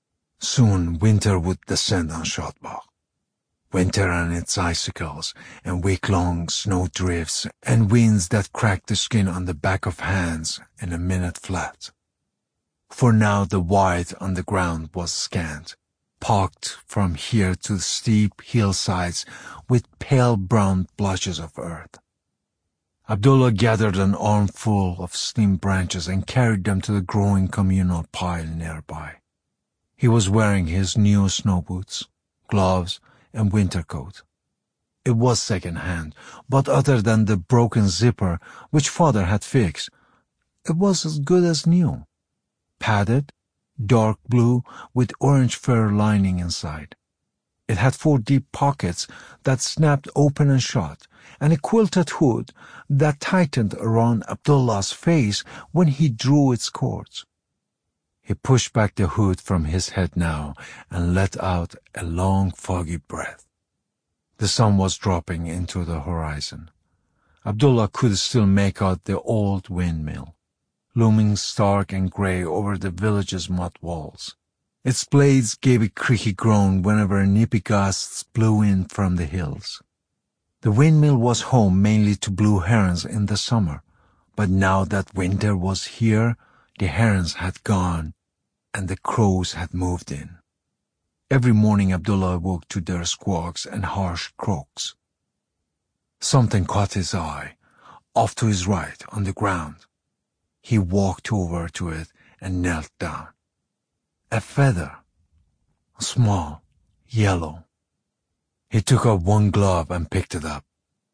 Soon winter would descend on Shadbagh. Winter and its icicles, and week-long snow drifts, and winds that cracked the skin on the back of hands in a minute flat. For now the white on the ground was scant, pocked from here to the steep hillsides with pale brown blotches of earth. Abdullah gathered an armful of slim branches and carried them to the growing communal pile nearby. He was wearing his new snow boots, gloves, and winter coat. It was second-hand, but other than the broken zipper which Father had fixed, it was as good as new. Padded, dark blue, with orange fur lining inside. It had four deep pockets that snapped open and shut, and a quilted hood that tightened around Abdullah's face when he drew its cords. He pushed back the hood from his head now and let out a long, foggy breath. The sun was dropping into the horizon. Abdullah could still make out the old windmill, looming stark and grey over the village's mud walls. Its blades gave a creaky groan whenever nippy gusts blew in from the hills. The windmill was home mainly to blue herons in the summer, but now that winter was here, the herons had gone, and the crows had moved in. Every morning Abdullah awoke to their squawks and harsh croaks. Something caught his eye, off to his right, on the ground. He walked over to it and knelt down. A feather, small, yellow. He took up one glove and picked it up.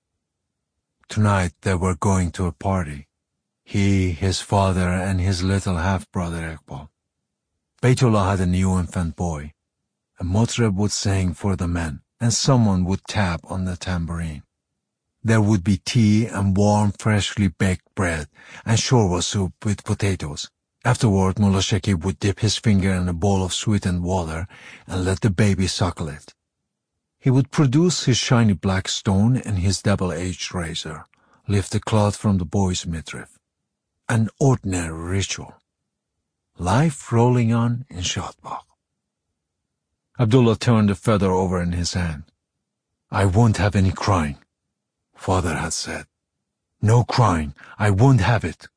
Tonight they were going to a party. He, his father, and his little half-brother Iqbal. Baytullah had a new infant boy. A mutrib would sing for the men, and someone would tap on the tambourine. There would be tea and warm, freshly baked bread, and shorba soup with potatoes. Afterward, Mullah Shakib would dip his finger in a bowl of sweetened water and let the baby suckle it. He would produce his shiny black stone and his double-edged razor, lift the cloth from the boy's midriff. An ordinary ritual. Life rolling on in Shadbagh. Abdullah turned the feather over in his hand. I won't have any crying, Father had said. No crying, I won't have it.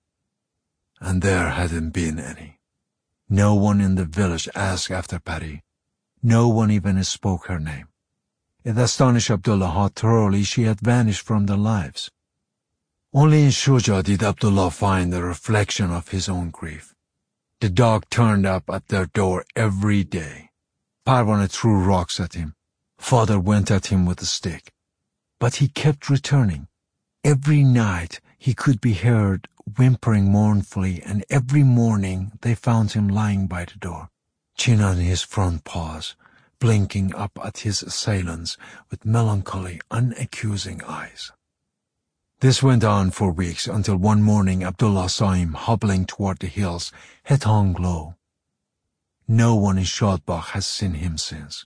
And there hadn't been any. No one in the village asked after Pari. No one even spoke her name. It astonished Abdullah how thoroughly she had vanished from their lives. Only in Shuja did Abdullah find the reflection of his own grief. The dog turned up at their door every day. Parvana threw rocks at him. Father went at him with a stick. But he kept returning. Every night he could be heard whimpering mournfully, and every morning they found him lying by the door, chin on his front paws, blinking up at his assailants with melancholy, unaccusing eyes. This went on for weeks until one morning Abdullah saw him hobbling toward the hills, head hung low. No one in Shadbagh has seen him since.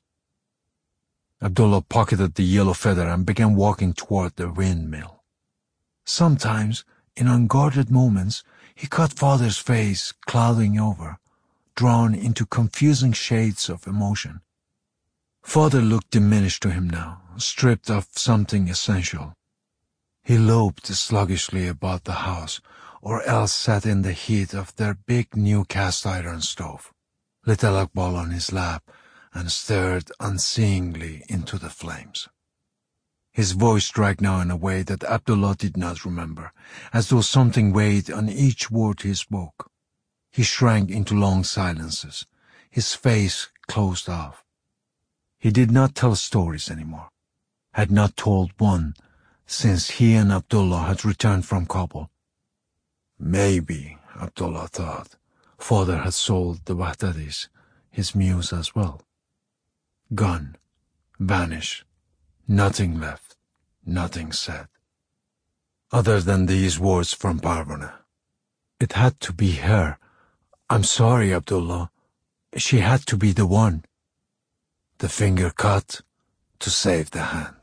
Abdullah pocketed the yellow feather and began walking toward the windmill. Sometimes, in unguarded moments, he caught Father's face clouding over, drawn into confusing shades of emotion. Father looked diminished to him now, stripped of something essential. He loped sluggishly about the house, or else sat in the heat of their big new cast-iron stove, lit Al-Aqbal on his lap, and stared unseeingly into the flames. His voice dragged now in a way that Abdullah did not remember, as though something weighed on each word he spoke. He shrank into long silences, his face closed off. He did not tell stories anymore, had not told one since he and Abdullah had returned from Kabul. Maybe, Abdullah thought, Father had sold the Wahdadis, his muse as well. Gone, vanished, nothing left, nothing said. Other than these words from Parvana. It had to be her. I'm sorry, Abdullah. She had to be the one. The finger cut to save the hand.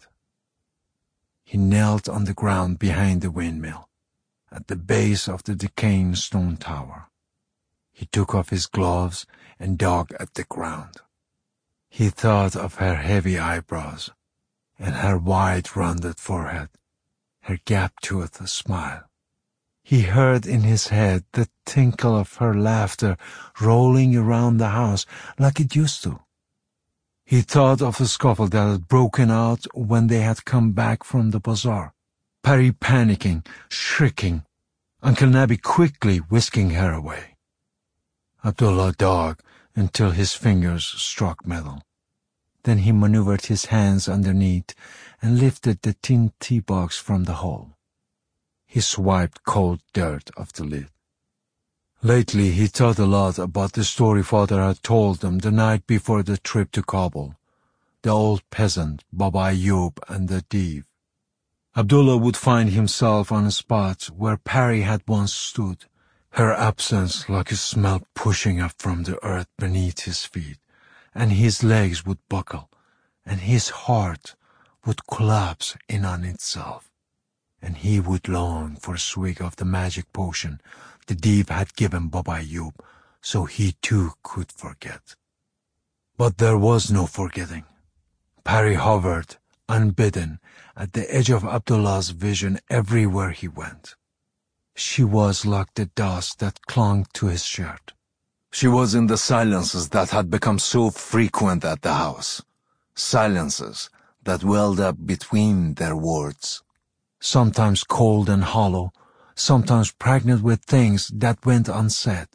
He knelt on the ground behind the windmill, at the base of the decaying stone tower. He took off his gloves and dug at the ground. He thought of her heavy eyebrows and her wide, rounded forehead, her gap-toothed smile. He heard in his head the tinkle of her laughter rolling around the house like it used to. He thought of the scuffle that had broken out when they had come back from the bazaar, Pari panicking, shrieking, Uncle Nabi quickly whisking her away. Abdullah dug until his fingers struck metal. Then he maneuvered his hands underneath and lifted the tin tea box from the hole. He swiped cold dirt off the lid. Lately he thought a lot about the story Father had told them the night before the trip to Kabul, the old peasant, Baba Ayub, and the Dev. Abdullah would find himself on a spot where Pari had once stood, her absence like a smell pushing up from the earth beneath his feet, and his legs would buckle, and his heart would collapse in on itself, and he would long for a swig of the magic potion the Dev had given Baba Ayub, so he too could forget. But there was no forgetting. Pari hovered, unbidden, at the edge of Abdullah's vision everywhere he went. She was like the dust that clung to his shirt. She was in the silences that had become so frequent at the house, silences that welled up between their words, sometimes cold and hollow, sometimes pregnant with things that went unsaid,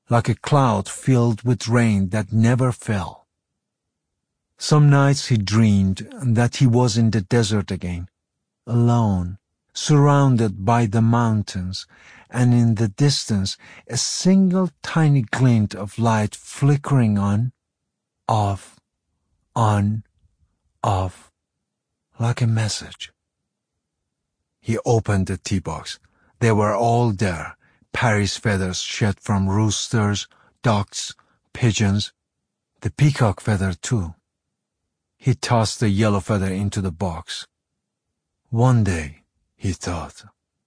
like a cloud filled with rain that never fell. Some nights he dreamed that he was in the desert again, alone, surrounded by the mountains, and in the distance a single tiny glint of light flickering on, off, on, off, like a message. He opened the tea box. They were all there, Paris feathers shed from roosters, ducks, pigeons, the peacock feather too. He tossed the yellow feather into the box. One day, he thought,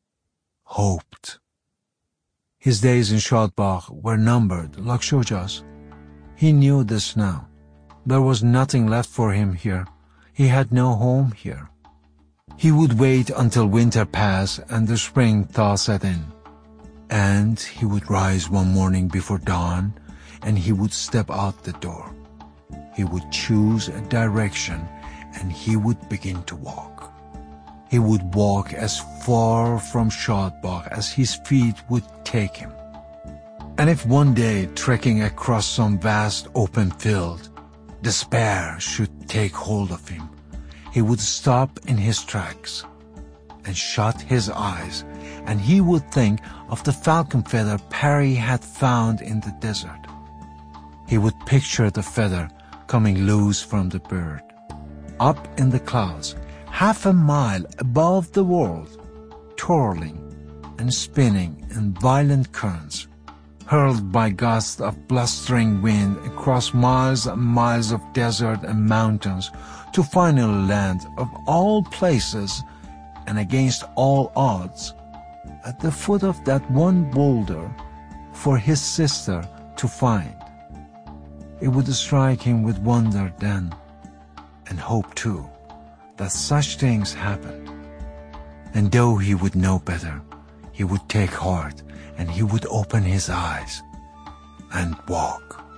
hoped. His days in Shadbagh were numbered like Shoja's. He knew this now. There was nothing left for him here. He had no home here. He would wait until winter passed and the spring thaw set in. And he would rise one morning before dawn, and he would step out the door. He would choose a direction, and he would begin to walk. He would walk as far from Shadbagh as his feet would take him. And if one day, trekking across some vast open field, despair should take hold of him, he would stop in his tracks and shut his eyes, and he would think of the falcon feather Pari had found in the desert. He would picture the feather coming loose from the bird, up in the clouds, half a mile above the world, twirling and spinning in violent currents, hurled by gusts of blustering wind across miles and miles of desert and mountains to finally land, of all places and against all odds, at the foot of that one boulder for his sister to find. It would strike him with wonder then, and hope too, that such things happened. And though he would know better, he would take heart, and he would open his eyes and walk.